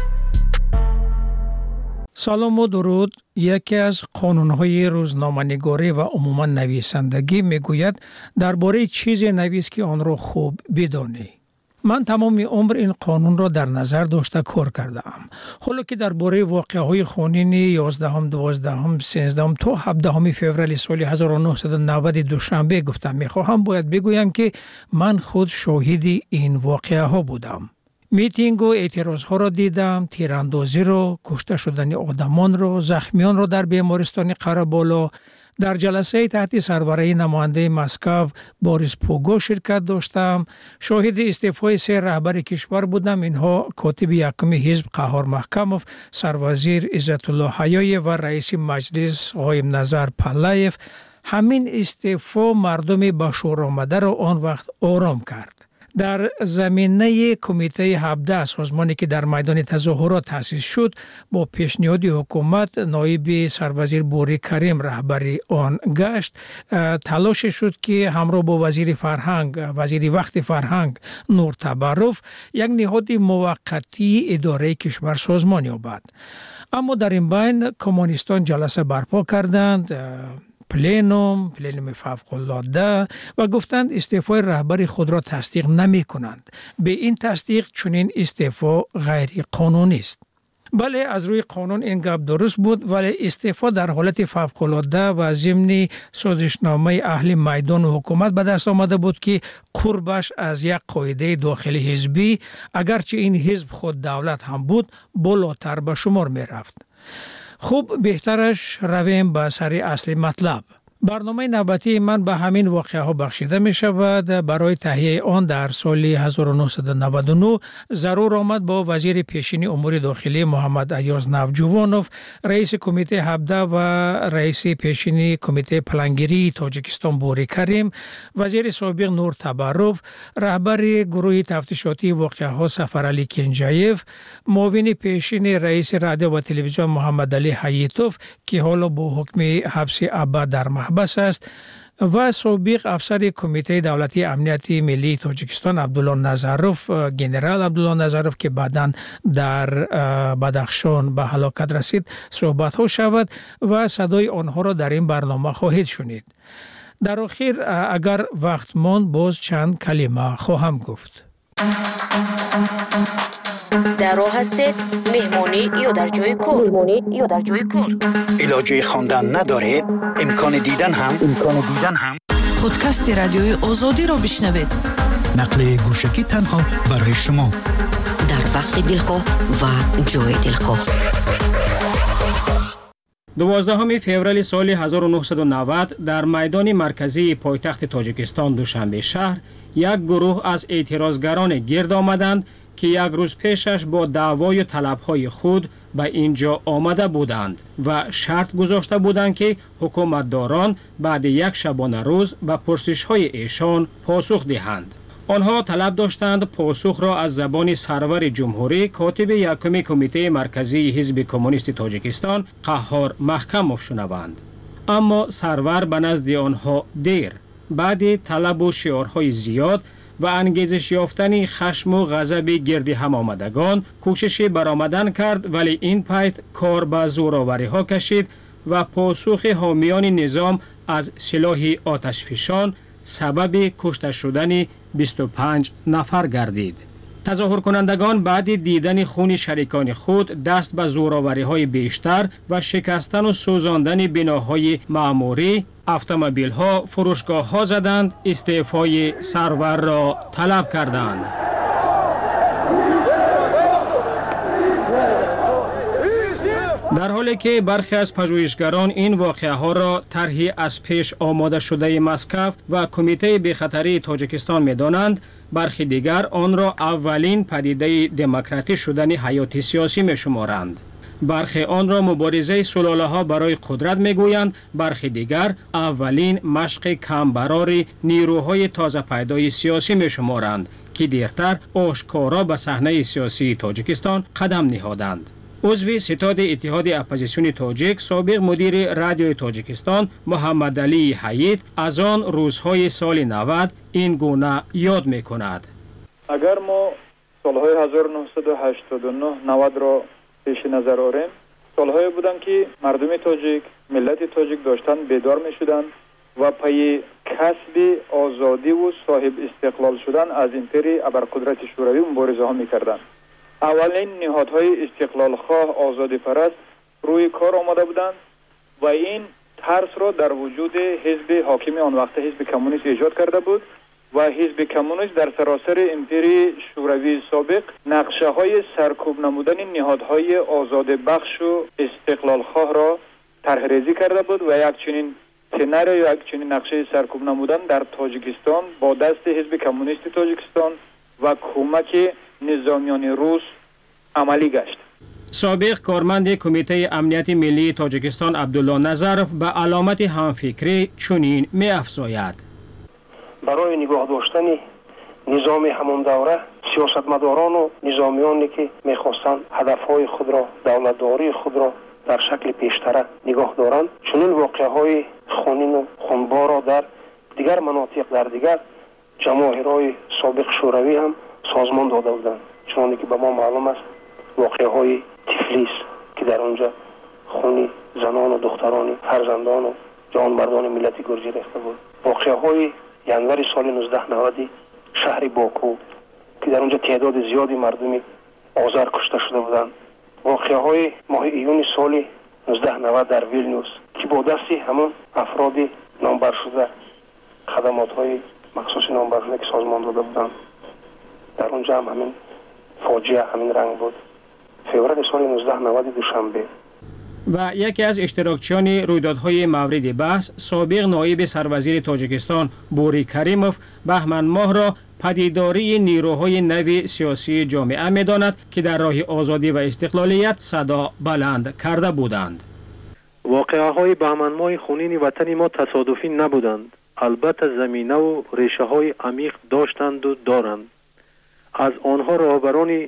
سلام و درود. یکی از قانون‌های روزنامه‌نگاری و عموما نویسندگی میگوید درباره چیزی نویس که آن را خوب بدانی. من تمام عمر این قانون را در نظر داشته کار کردم. حالا که درباره واقعه‌های خونین یازدهم، دوازدهم، سیزدهم تا هفدهم فوریه سال هزار و نهصد و نود دوشنبه گفتم می‌خواهم باید بگویم که من خود شاهد این واقعه‌ها بودم. میتینگ و اعتراض‌ها را دیدم، تیراندازی را، کشته شدن آدمان را، زخمیان را در بیمارستان قره‌بالا. در جلسه تحت سربرایی نماینده مسکو باریس پوگو شرکت داشتم. شاهد استعفای سه رهبر کشور بودم. اینها کاتب یکم حزب قهار محکموف، سروزیر عزت الله حیای و رئیس مجلس قایم نظر پلایف. همین استعفا مردم با شور آمده را آن وقت آرام کرد. در زمینه کمیته هفده سازمانی که در میدان تظاهرات تأسیس شد، با پیشنهاد حکومت نایب سروزیر بوری کریم رهبری آن گشت، تلاش شد که همراه با وزیر فرهنگ وزیر وقت فرهنگ نور تبرف یک نهاد موقتی اداره کشور سازمان یابد. اما در این بین کمونیستان جلسه برپا کردند، پلینوم، پلینوم فوق‌العاده، و گفتند استعفای رهبر خود را تصدیق نمی کنند. به این تصدیق چنین استعفا غیر قانونی است. بله، از روی قانون این گپ درست بود، ولی استعفا در حالت فوق‌العاده و ضمن سازشنامه اهل میدان و حکومت به دست آمده بود که قربش از یک قاعده داخلی حزبی، اگرچه این حزب خود دولت هم بود، بالاتر به شمار می رفت. خوب، بهترش رویم به سر اصلی مطلب. برنامه نوبتی من به همین واقعه ها بخشیده می شود. برای تهیه آن در سال هزار و نهصد و نود و نه ضرور آمد با وزیر پیشین امور داخلی محمد ایاز نوجوانوف، رئیس کمیته هفده و رئیس پیشین کمیته پلانگیری تاجیکستان بوری کریم، وزیر سابق نور تبرف، رهبر گروه تفتیشاتی واقعه ها سفرعلی کنجایف، معاون پیشین رئیس رادیو و تلویزیون محمد علی حییتوف که حالا با حکم حبس ابد در محبس است، و سابق افسر کمیته دولتی امنیت ملی تاجیکستان عبدالله نظروف، گنرال عبدالله نظروف که بعداً در بدخشان به هلاکت رسید، صحبت ها شود و صدای آنها را در این برنامه خواهید شنید. در آخر اگر وقت ماند باز چند کلمه خواهم گفت. در راه هستید؟ مهمانی یا در جای کار؟ مهمانی یا در جای کار؟ علاجه خواندن ندارید؟ امکان دیدن هم؟ امکان دیدن هم؟ پادکست رادیوی آزادی را بشنوید. نقل گوشکی تنها برای شما. در وقت دلخواه و جای دلخواه. دوازدهم فوریه سال هزار و نهصد و نود در میدان مرکزی پایتخت تاجیکستان دوشنبه شهر یک گروه از اعتراضگران گرد آمدند که یک روز پیشش با دعوای و طلبهای خود به اینجا آمده بودند و شرط گذاشته بودند که حکومتداران بعد یک شبانه روز به پرسش‌های ایشان پاسخ دهند. آنها طلب داشتند پاسخ را از زبان سرور جمهوری کاتب یکم کمیته مرکزی حزب کمونیست تاجیکستان قهار محکم شنوند. اما سرور به نزد آنها دیر بعد طلب و شعارهای زیاد و انگیزش یافتن خشم و غضب گرد هم آمدگان کوشش برآمدن کرد، ولی این پیت کار به زورآوری ها کشید و پاسخ حامیان نظام از سلاح آتشفشان سبب کشته شدن بیست و پنج نفر گردید. تظاهر کنندگان بعد دیدن خون شریکان خود دست به زورآوری های بیشتر و شکستن و سوزاندن بناهای معموری، اتومبیل ها، فروشگاه ها زدند، استعفای سرور را طلب کردند. در حالی که برخی از پژوهشگران این واقعه ها را طرحی از پیش آماده شده مسکو و کمیته بی‌خطری تاجیکستان می دانند، برخی دیگر آن را اولین پدیده دموکراتی شدن حیات سیاسی می شمارند. برخی آن را مبارزه سلاله ها برای قدرت می گویند، برخی دیگر اولین مشق کمبرار نیروهای تازه پیدای سیاسی می شمارند که دیرتر آشکارا به صحنه سیاسی تاجیکستان قدم نهادند. عضو ستاد اتحاد اپوزیسیون تاجیک، سابق مدیر رادیوی تاجیکستان محمد علی حیید از آن روزهای سال نود این گونه یاد می کند. اگر ما سالهای هزار و نهصد و هشتاد و نه نود را پیش نظر آوریم، سالهای بودند که مردم تاجیک، ملت تاجیک داشتن بیدار می شدند و پای کسب آزادی و صاحب استقلال شدن از امپری ابرقدرت شوروی مبارزه ها می کردند. اولین نهادهای استقلال خواه آزادی پرست روی کار آمده بودند و این ترس را در وجود حزب حاکم آن وقت حزب کمونیست ایجاد کرده بود و حزب کمونیست در سراسر امپری شوروی سابق نقشه های سرکوب نمودن نهادهای آزاد بخش و استقلال خواه را طرح ریزی کرده بود و یک چنین سناریو یا یک چنین نقشه سرکوب نمودن در تاجیکستان با دست حزب کمونیست تاجیکستان و کمک نظامیان روس عملی گشت. سابق کارمند کمیته امنیت ملی تاجیکستان عبدالله نظرف به علامت همفکری چنین می افزاید. برای نگاه داشتن نظام همون دوره سیاستمداران و نظامیانی که میخواستند هدفهای خود را، دولتداری خود را در شکل پیشتره نگاه دارند، چنین واقعهای خونین و خونبار را در دیگر مناطق، در دیگر جماهیرهای سابق شوروی هم سازمان داده بودند. چون که به ما معلوم است واقعهای تفلیس که در آنجا خون زنان و دختران، فرزندان و جوانمردان ملت گرجی ریخته بود. واقعهای ینور سال نوزده نود شهر باکو که در اونجا تعداد زیادی مردمی آذر کشته شده بودند. واقعهای ماه ایون سال نوزده نود در ویلنیوس که با دستی همون افراد نامبر شده، خدمات های مخصوص نامبر شده که سازمان داده بودند، در اونجا هم همین فاجعه همین رنگ بود. فوریه سال نوزده نود دوشنبه. و یکی از اشتراکچیان رویدادهای مورد بحث سابق نایب سروزیر تاجیکستان بوری کریموف بهمن ماه را پدیداری نیروهای نو سیاسی جامعه می‌داند که در راه آزادی و استقلالیت صدا بلند کرده بودند. واقعه‌های بهمن ماه خونین وطن ما تصادفی نبودند. البته زمینه و ریشه‌های عمیق داشتند و دارند. از آنها رهبران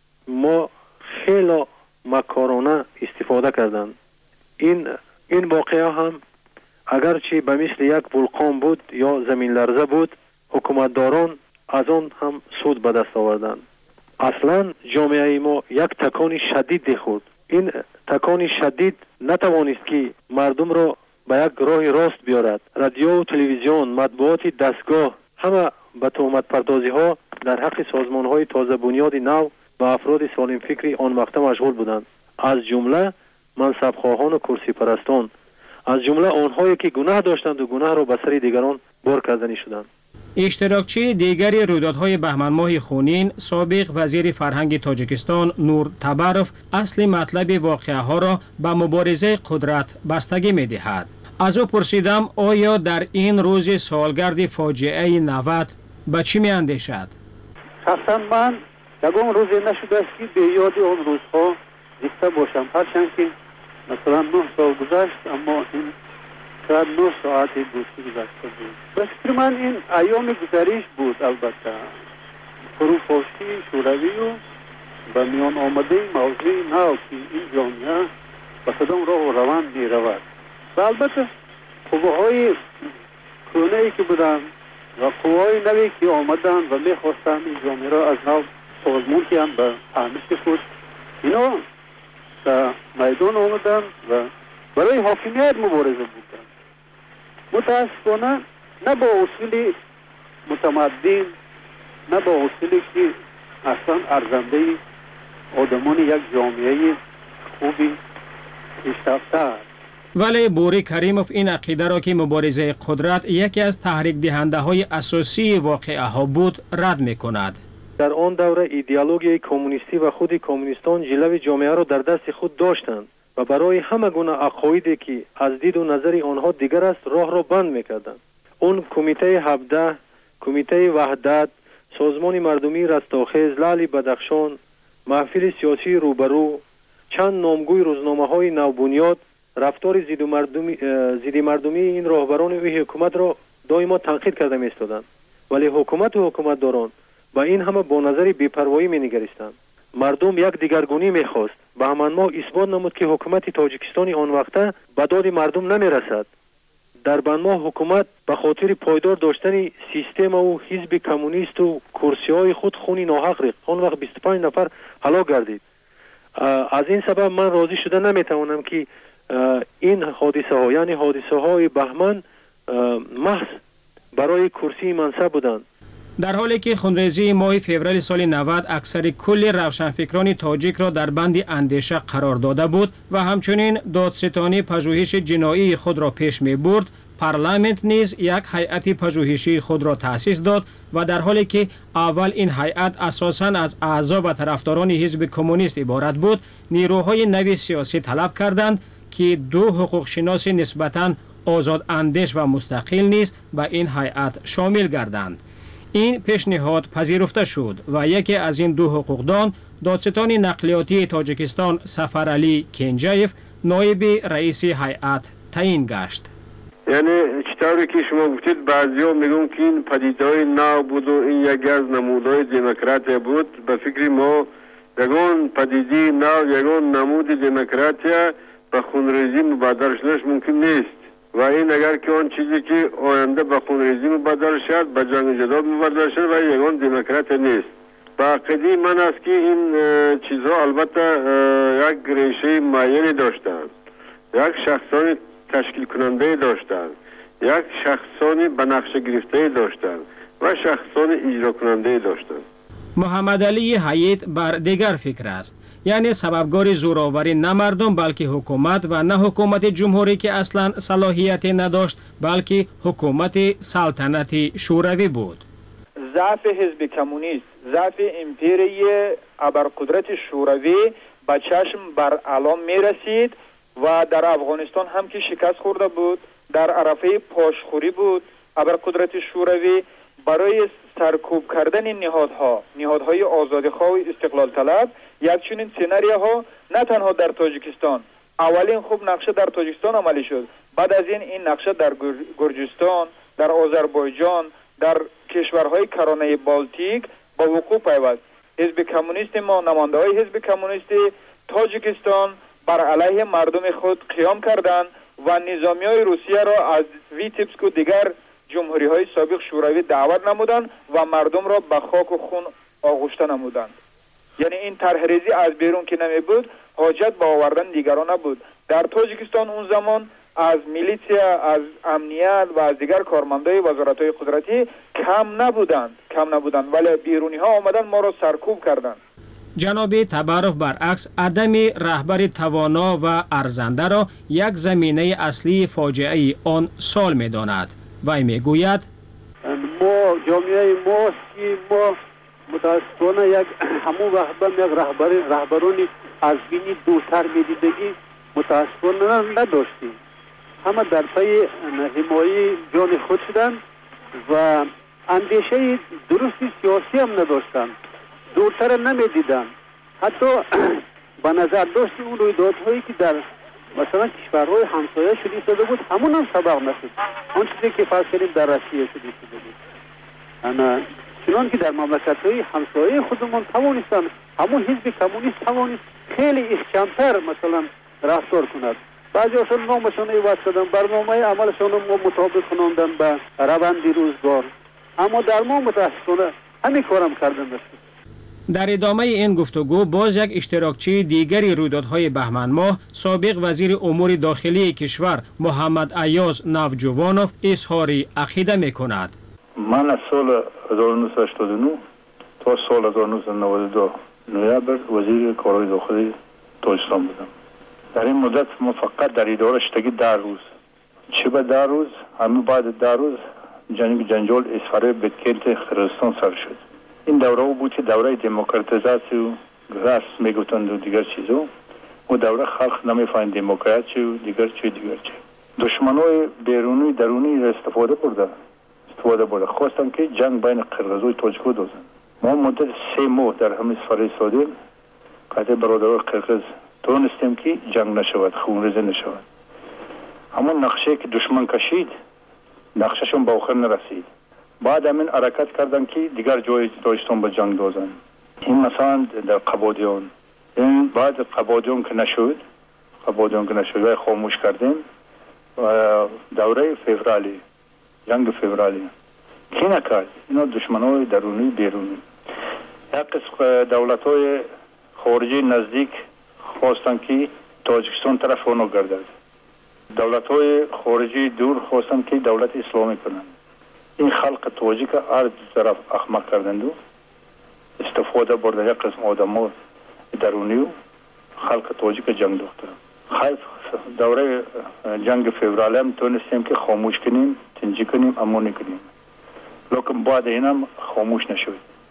ما خیلی مکارانه استفاده کردند. این این واقعه هم اگرچه به مثل یک ولکان بود یا زمین لرزه بود، حکومتداران از آن هم سود به دست آوردند. اصلا جامعه ما یک تکان شدید خورد. این تکان شدید نتوانست که مردم را به یک راه راست بیارد. رادیو و تلویزیون، مطبوعات دستگاه همه به تهمت پردازی ها در حق سازمان های تازه بنیاد نو و افراد سالم فکری آن وقت مشغول بودند، از جمله منصب خواهان و کرسی پرستان، از جمله آنهایی که گناه داشتند و گناه را به سر دیگران بار کردنی شدند. اشتراکچی دیگری رویدادهای بهمن ماه خونین سابق وزیر فرهنگ تاجیکستان نور تبروف اصل مطلب واقعه ها را به مبارزه قدرت بستگی می دهد. از او پرسیدم آیا در این روز سالگرد فاجعه نود به چی می اندیشد؟ شخصا من یکم روزی نشده است که به یاد آن روزها زنده باشم، هرچند که مثلا نه سال گذشت، اما این شاید نه ساعت دوستی گذشته بود. به فکر من این ایام گذریش بود. البته فروپاشی شوروی و به میان آمده موضوع نو که این جامعه به کدام راه و روان می رود و البته قوه‌های کهنه‌ای که بودند و قوه‌های نوی که آمدند و می خواستند این جامعه را از نو سازمان کنند به فهمش خود، اینا در میدان آمدند و برای حاکمیت مبارزه بودند. متاسفانه نه با اصول متمدن، نه با اصولی که اصلا ارزنده آدمان یک جامعه خوبی پیشرفته است. ولی بوری کریموف این عقیده را که مبارزه قدرت یکی از تحریک دهنده های اساسی واقعه ها بود رد می کند. در آن دوره ایدئولوژی کمونیستی و خود کمونیستان جلوه جامعه را در دست خود داشتند و برای همه گونه عقایدی که از دید و نظر آنها دیگر است راه را بند میکردند. اون کمیته هفده، کمیته وحدت، سازمان مردمی رستاخیز، لعل بدخشان، محفل سیاسی روبرو، چند نامگوی روزنامه های نوبنیاد رفتار ضد مردمی ضد مردمی این راهبران و حکومت را دائما تنقید کرده می‌ایستادند، ولی حکومت و حکومتداران با این همه با نظر بی‌پروایی می‌نگریستند. مردم یک دیگرگونی می‌خواست. بهمن ماه اثبات نمود که حکومت تاجیکستان آن وقته به داد مردم نمی‌رسد. در بهمن ماه حکومت به خاطر پایدار داشتن سیستم و حزب کمونیست و کرسی‌های خود خونی ناحق ریخت. آن وقت بیست و پنج نفر هلاک گردید. از این سبب من راضی شده نمی‌توانم که این حادثه ها یعنی حادثه های بهمن محض برای کرسی منصب بودند. در حالی که خونریزی ماه فوریه سال نود اکثر کل روشنفکران تاجیک را در بند اندیشه قرار داده بود و همچنین دادستانی پژوهش جنایی خود را پیش می برد، پارلمانت نیز یک هیئت پژوهشی خود را تأسیس داد و در حالی که اول این هیئت اساساً از اعضا و طرفداران حزب کمونیست عبارت بود، نیروهای نو سیاسی طلب کردند که دو حقوق شناس نسبتاً آزاد اندیش و مستقل نیز به این هیئت شامل گردند. این پیشنهاد پذیرفته شد و یکی از این دو حقوقدان دادستان نقلیاتی تاجیکستان سفرعلی کنجایف نایب رئیس هیئت تعیین گشت. یعنی چطوری که شما گفتید بعضیا میگن که این پدیده‌های نو بود و این یکی از نمودهای دموکراسی بود. به فکر ما یگان پدیده نو، یگان نمود دموکراسی به خونریزی مبادر شدنش ممکن نیست و این اگر که آن چیزی که آینده به خونریزی مبادر شد به جنگ جدال مبادر شد و یگان دموکراسی نیست. با عقیده من است که این چیزها البته یک ریشه معینی داشتند، یک شخصانی تشکیل کننده داشتند، یک شخصانی به نقشه گرفته داشتند و شخصانی اجرا کننده داشتند. محمد علی حیات بر دیگر فکر است، یعنی سببگار زوراوری نه مردم بلکه حکومت و نه حکومت جمهوری که اصلا صلاحیتی نداشت بلکه حکومت سلطنتی شوروی بود. ضعف حزب کمونیست، ضعف امپیری ابرقدرت شوروی به چشم بر علام می رسید و در افغانستان هم که شکست خورده بود، در عرفه پاشخوری بود. ابرقدرت شوروی برای سرکوب کردن نهادها، نهادهای آزادیخواه و استقلال طلب، یک چنین سناریوها نه تنها در تاجیکستان، اولین خوب نقشه در تاجیکستان عملی شد. بعد از این این نقشه در گرجستان، در آذربایجان، در کشورهای کرانه بالتیک با وقوع پیوست. حزب کمونیست ما، نماینده های حزب کمونیست تاجیکستان بر علیه مردم خود قیام کردند و نظامی های روسیه را از ویتبسک و دیگر جمهوری های سابق شوروی دعوت نمودند و مردم را به خاک و خون آغشته نمودند. یعنی این طرحریزی از بیرون که نمی بود، حاجت به آوردن دیگران نبود. در تاجیکستان اون زمان از میلیسیا، از امنیت و از دیگر کارمندای وزارت‌های قدرتی کم نبودند کم نبودند ولی بیرونی ها آمدن ما را سرکوب کردند. جناب تبارف برعکس عدم رهبر توانا و ارزنده را یک زمینه اصلی فاجعه آن سال می داند. وی می گوید ما جامعه ما که ما متاسفانه یک همون وقت یک رهبر رهبرانی از بینی دوتر میدیدگی متاسفانه نداشتیم. همه در پی حمایت جان خود شدند و اندیشه درستی سیاسی هم نداشتند، دورتر نمیدیدند. حتی به نظر داشت اون رویدادهایی که در مثلا کشورهای همسایه شده شده بود همون هم سبق نشد. آن چیزی که فرض کردیم در روسیه شده شده بود. انا چنان که در مملکت‌های همسایه خودمون توانستن همون حزب کمونیست توانست خیلی احکام‌تر مثلا رفتار کند. بعضی اصلا نامشان عوض کردن، برنامه عملشان رو مطابق کناندن به روند روزگار، اما در ما متاسفانه همین کارم کردن نشد. در ادامه این گفتگو باز یک اشتراکچی دیگری رویدادهای بهمن ماه سابق وزیر امور داخلی کشور محمد ایاز نوجوانوف اظهار عقیده می کند. من از سال هزار و نهصد و هشتاد و نه تا سال هزار و نهصد و نود و دو نوامبر وزیر کارهای داخلی تاجیکستان بودم. در این مدت ما فقط در اداره شدگی ده روز، چه به ده روز همین بعد ده روز جنگ جنجال اسفره بدکیت قرقیزستان سر شد. این دوره بود که دوره دموکراتیزاسی و گرس میگفتند و دیگر چیزا و دوره خلق نمیفهمید دموکراسی و دیگر چی دیگر چی. دشمنای بیرونی درونی را استفاده برده استفاده برده خواستن که جنگ بین قرقیز و تاجیک دازن. ما مدت سه ماه در همین سفر سادیم قطع برادران قرقیز تونستیم که جنگ نشود، خونریزی نشود. همون نقشه که دشمن کشید نقشهشون به آخر نرسید. بعد همین حرکت کردن که دیگر جای تاجیکستان به جنگ دازن. این مثلا در قبادیان، این بعد قبادیان که نشد قبادیان که نشد و خاموش کردیم و دوره فوریه جنگ فوریه کی نکرد؟ اینا دشمنای درونی بیرونی. یک قسم دولت‌های خارجی نزدیک خواستن که تاجیکستان طرف اونو گردد. دولت‌های خارجی دور خواستن که دولت اسلامی کنند. این خلق تاجیک هر طرف احمق کردند و استفاده برده یک قسم آدم‌ها درونی و خلق تاجیک جنگ داختن. خیف دوره جنگ فوریه هم تونستیم که خاموش کنیم، تنجی کنیم، امونی کنیم. لیکن بعد این هم خاموش نشد.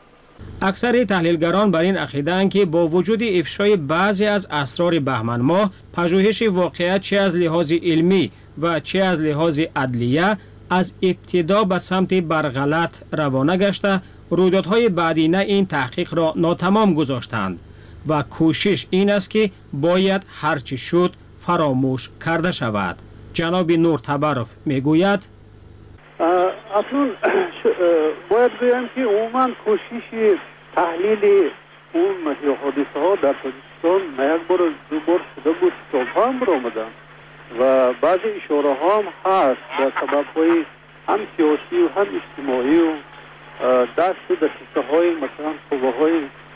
اکثر تحلیلگران بر این عقیده‌اند که با وجود افشای بعضی از اسرار بهمن ماه، پژوهش واقعیت چه از لحاظ علمی و چه از لحاظ عدلیه از ابتدا به سمت برغلط روانه گشته رویدادهای بعدینه این تحقیق را ناتمام گذاشتند و کوشش این است که باید هرچی شد فراموش کرده شود. جناب نور تبرف میگوید اصلا باید بگم که عموما کوشش تحلیل اون حادثه ها در تاجیکستان نه یک بار دو بار شده بود، سالها هم برآمدن و بعضی اشاره ها هم هست در سبب های هم سیاسی و هم اجتماعی و دست دسته های مثلا قوه های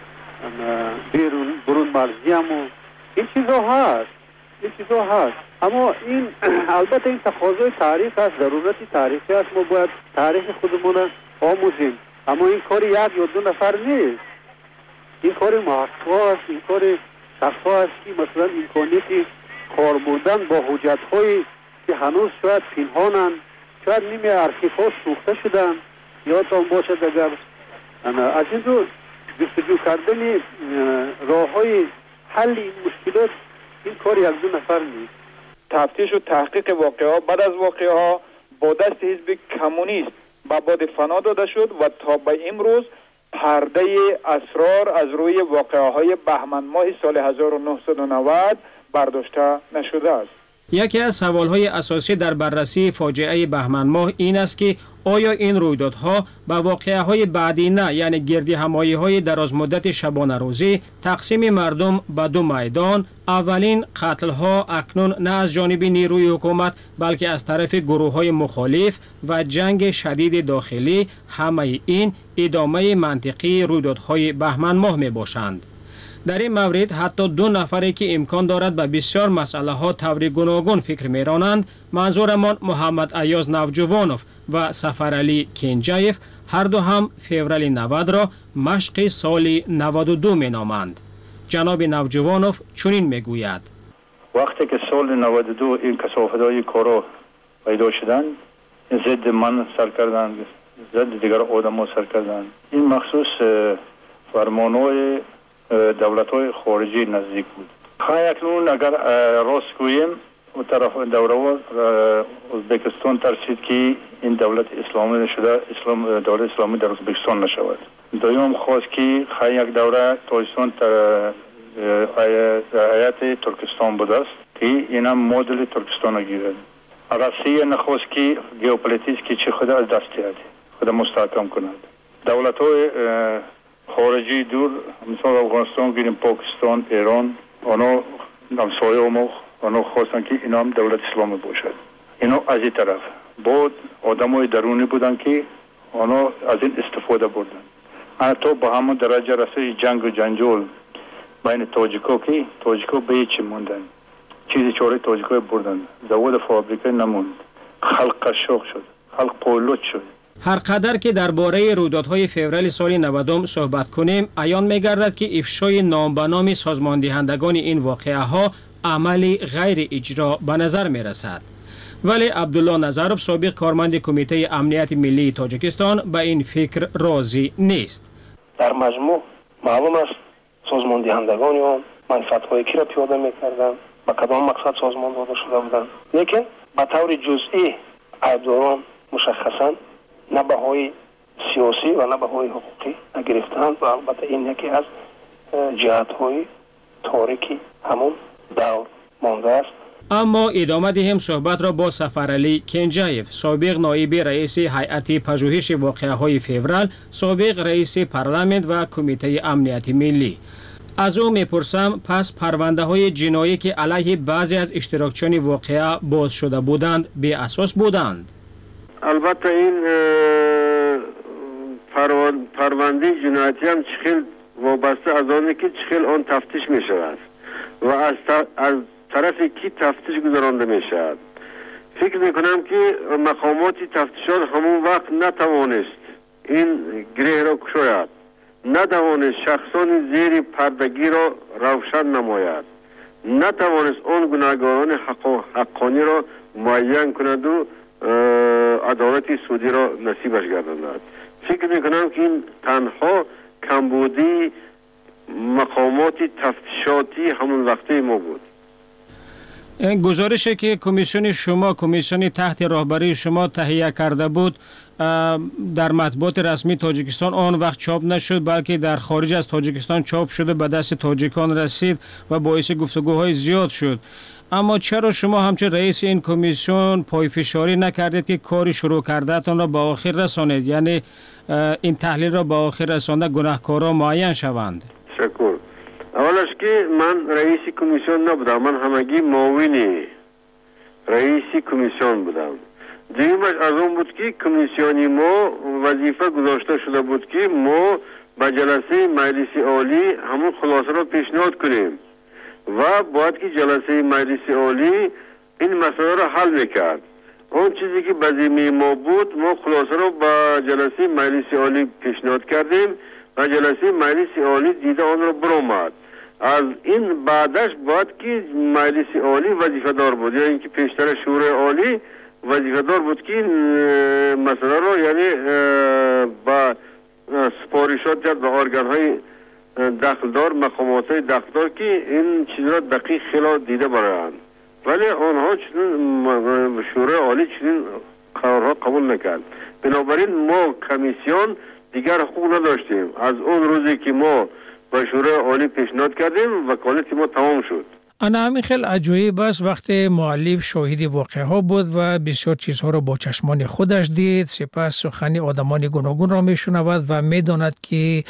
برون مرزی هم و این چیزا هست این چیزا هست اما این البته این تقاضای تاریخ است، ضرورت تاریخی است، ما باید تاریخ خودمون آموزیم، اما این کار یک یا دو نفر نیست، این کار محقق است، این کار شخص است که مثلا امکانیت کار بردن با حجت هایی که هنوز شاید پنهانند، شاید نیمه ارشیف ها سوخته شدن، یادتان باشد اگر از این دو جستجو کردن راه های حل این مشکلات این کار یک دو نفر نیست. تفتیش و تحقیق واقعه ها بعد از واقعه ها با دست حزب کمونیست به باد فنا داده شد و تا به امروز پرده اسرار از روی واقعه های بهمن ماه سال هزار و نهصد و نود برداشته نشده است. یکی از سوالهای اساسی در بررسی فاجعه بهمن ماه این است که آیا این رویدادها به واقعه های بعدی نه، یعنی گردی همایی های دراز مدت شبانه روزی، تقسیم مردم به دو میدان، اولین قتل ها اکنون نه از جانب نیروی حکومت بلکه از طرف گروه های مخالف و جنگ شدید داخلی، همه این ادامه منطقی رویدادهای بهمن ماه می باشند. در این مورد حتی دو نفری که امکان دارد به بسیار مسئله ها طور گوناگون فکر می رانند، منظورمان محمد ایاز نوجوانوف و سفرعلی کنجایف، هر دو هم فوریه نود را مشق سال نود و دو می نامند. جناب نوجوانوف چنین می گوید وقتی که سال نود و دو این کثافت‌های کارا پیدا شدند، ضد من سر کردند، ضد دیگر آدم سر کردند. این مخصوص فرمانهای دولت‌های خارجی نزدیک بود. خواهی اکنون اگر راست گوییم و طرف دوره ازبکستان ترسید که این دولت اسلامی نشده، اسلام دولت اسلامی در ازبکستان نشود. دویم خواست که خواهی یک دوره تاجیکستان هیئت ترکستان بود است که این هم مدل ترکستان گیرد. روسیه نخواست که ژئوپلیتیک که چه خود از دست دهد، خود مستحکم کند. دولت‌های خارجی دور مثلا افغانستان گیریم، پاکستان، ایران، آنها همسایه ما آنها خواستن که اینا هم دولت اسلامی باشد. اینا از این طرف بود آدمای درونی بودن که آنها از این استفاده بردن. حتی با همون درجه رسید جنگ و جنجال بین تاجیکا که تاجیکا به هیچ موندن، چیزی چاره تاجیکا بردن، زواد فابریکه نموند، خلق قشاق شد، خلق پولوت شد. هر قدر که درباره رویدادهای فوریه سال نود صحبت کنیم، عیان می‌گردد که افشای نام به نام سازمان دهندگان این واقعه ها عملی غیر اجرا به نظر می‌رسد. ولی عبدالله نظروف، سابق کارمند کمیته امنیت ملی تاجیکستان، به این فکر راضی نیست. در مجموع معلوم است سازمان دهندگان آن منفعت‌های کی را پیاده می‌کردند، با کدام مقصد سازمان داده شده بودند، لیکن به طور جزئی عیبداران مشخصاً نه بهای سیاسی و نه بهای حقوقی نگرفتند و البته این یکی از جهت‌های تاریکی همون دور مانده است. اما ادامه دهیم صحبت را با سفرعلی کنجایف، سابق نایب رئیس هیئت پژوهش واقعه‌های فوریه، سابق رئیس پارلمان و کمیته امنیت ملی. از او میپرسم پس پرونده های جنایی که علیه بعضی از اشتراکچیان واقعه باز شده بودند بی اساس بودند؟ البته این پرونده جنایتی هم چخیل وابسته از آنه که چخیل آن تفتیش می شود و از, از طرف کی تفتیش گذرانده می شود. فکر می کنم که مقامات تفتیشات همون وقت نتوانست این گره را کشاید، نتوانست شخصان زیر پردگی را روشن نماید، نتوانست آن گناهکاران حق حقانی را معین کند و عدالت سودی را نصیبش گرداند. فکر میکنم که این تنها کمبودی مقامات تفتیشاتی همون وقته ما بود. گزارشی که کمیسیون شما کمیسیون تحت رهبری شما تهیه کرده بود در مطبوعات رسمی تاجیکستان آن وقت چاپ نشد، بلکه در خارج از تاجیکستان چاپ شده به دست تاجیکان رسید و باعث گفتگوهای زیاد شد. اما چرا شما همچون رئیس این کمیسیون پایفشاری نکردید که کاری شروع کردهتان را به آخر رسانید، یعنی این تحلیل را به آخر رسانده گناهکاران معین شوند؟ شکر. اولش که من رئیس کمیسیون نبودم، من همگی معاون رئیس کمیسیون بودم. دیگرش از اون بود که کمیسیونی ما وظیفه گذاشته شده بود که ما به جلسه مجلس عالی همون خلاصه را پیشنهاد کنیم و باید که جلسه مجلس عالی این مسئله را حل میکرد. اون چیزی که به ذمه ما بود، ما خلاصه را به جلسه مجلس عالی پیشنهاد کردیم و جلسه مجلس عالی دیده آن را برآمد. از این بعدش باید که مجلس عالی وظیفه دار بود، یعنی اینکه پیشتر شورای عالی وظیفه دار بود که مسئله را یعنی با سپارشات کرد به ارگان های دخلدار، مقامات های دخلدار که این چیز را دقیق خیلی دیده برند، ولی آنها چنین شورای عالی چنین قرارها قبول نکرد. بنابراین ما کمیسیون دیگر حقوق نداشتیم. از اون روزی که ما به شورای عالی پیشنهاد کردیم وکالت ما تمام شد. انا همین خیلی عجایب است وقتی مؤلف شاهد واقعه ها بود و بسیار چیزها را با چشمان خودش دید، سپس سخنی آدمان گوناگون را میشنود و میداند که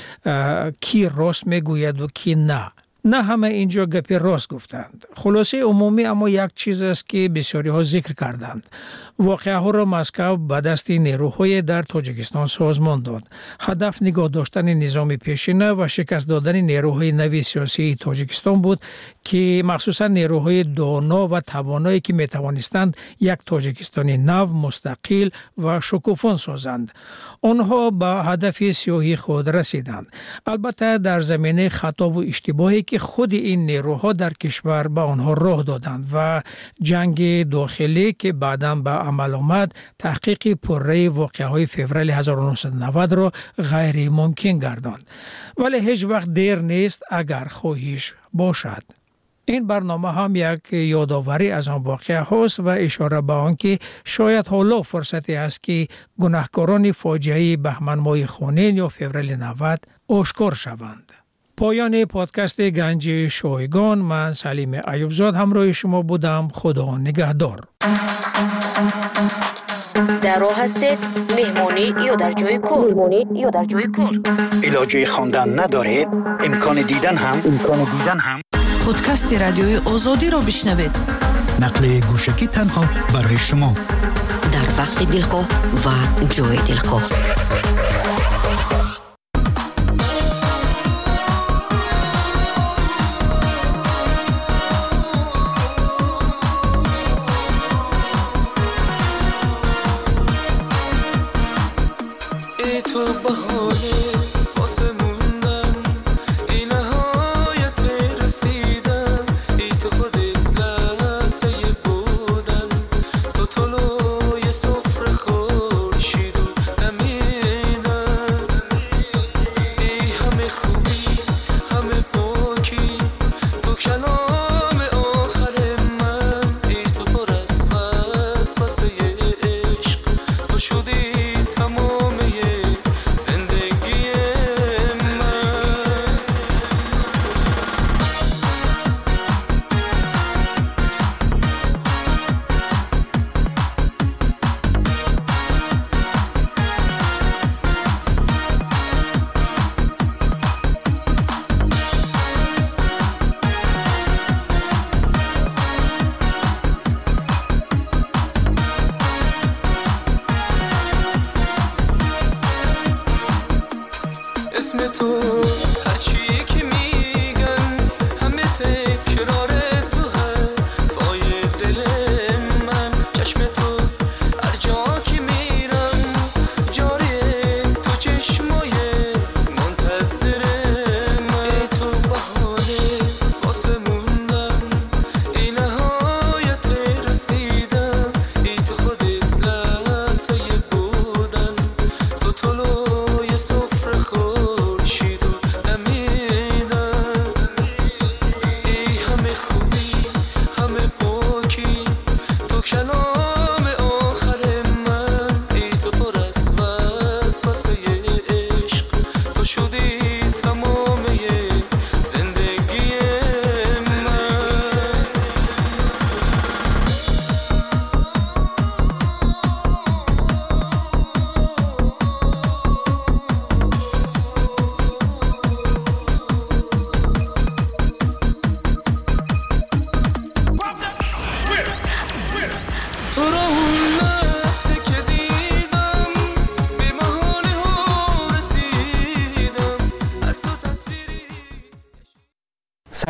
کی راست میگوید و کی نه. نه همه اینجا گپی راست گفتند. خلاصه عمومی اما یک چیز است که بسیاری ها ذکر کردند. واقعه ها را مسکو به دست نیروهای در تاجیکستان سازمان داد. هدف نگاه داشتن نظام پیشینه و شکست دادن نیروهای نوی سیاسی تاجیکستان بود که مخصوصا نیروهای دانا و توانایی که می توانستند یک تاجیکستانی نو، مستقل و شکوفان سازند. آنها به هدف سیاهی خود رسیدند. البته در زمینه خطا و اشتباهی که خود این نیروها در کشور به آنها راه دادند و جنگ داخلی که بعداً به عمل آمد تحقیق پرره واقعه های فوریه هزار و نهصد و نود را غیر ممکن گرداند. ولی هیچ وقت دیر نیست اگر خواهش باشد. این برنامه هم یک یادآوری از آن واقعه هاست و اشاره به آن که شاید حالا فرصتی است که گناهکاران فاجعه بهمن ماه خونین یا فوریه نود آشکار شوند. پایان پادکست گنج شایگان، من سلیم ایوبزاد همراه شما بودم. خدا نگهدار. در راه هستید، مهمانی یا در جای کار، مهمانی یا در جای کار. علاجه خواندن ندارید، امکان دیدن هم امکان دیدن هم پادکست رادیوی آزادی را بشنوید. نقل گوشکی تنها برای شما در وقت دلخواه و جای دلخواه.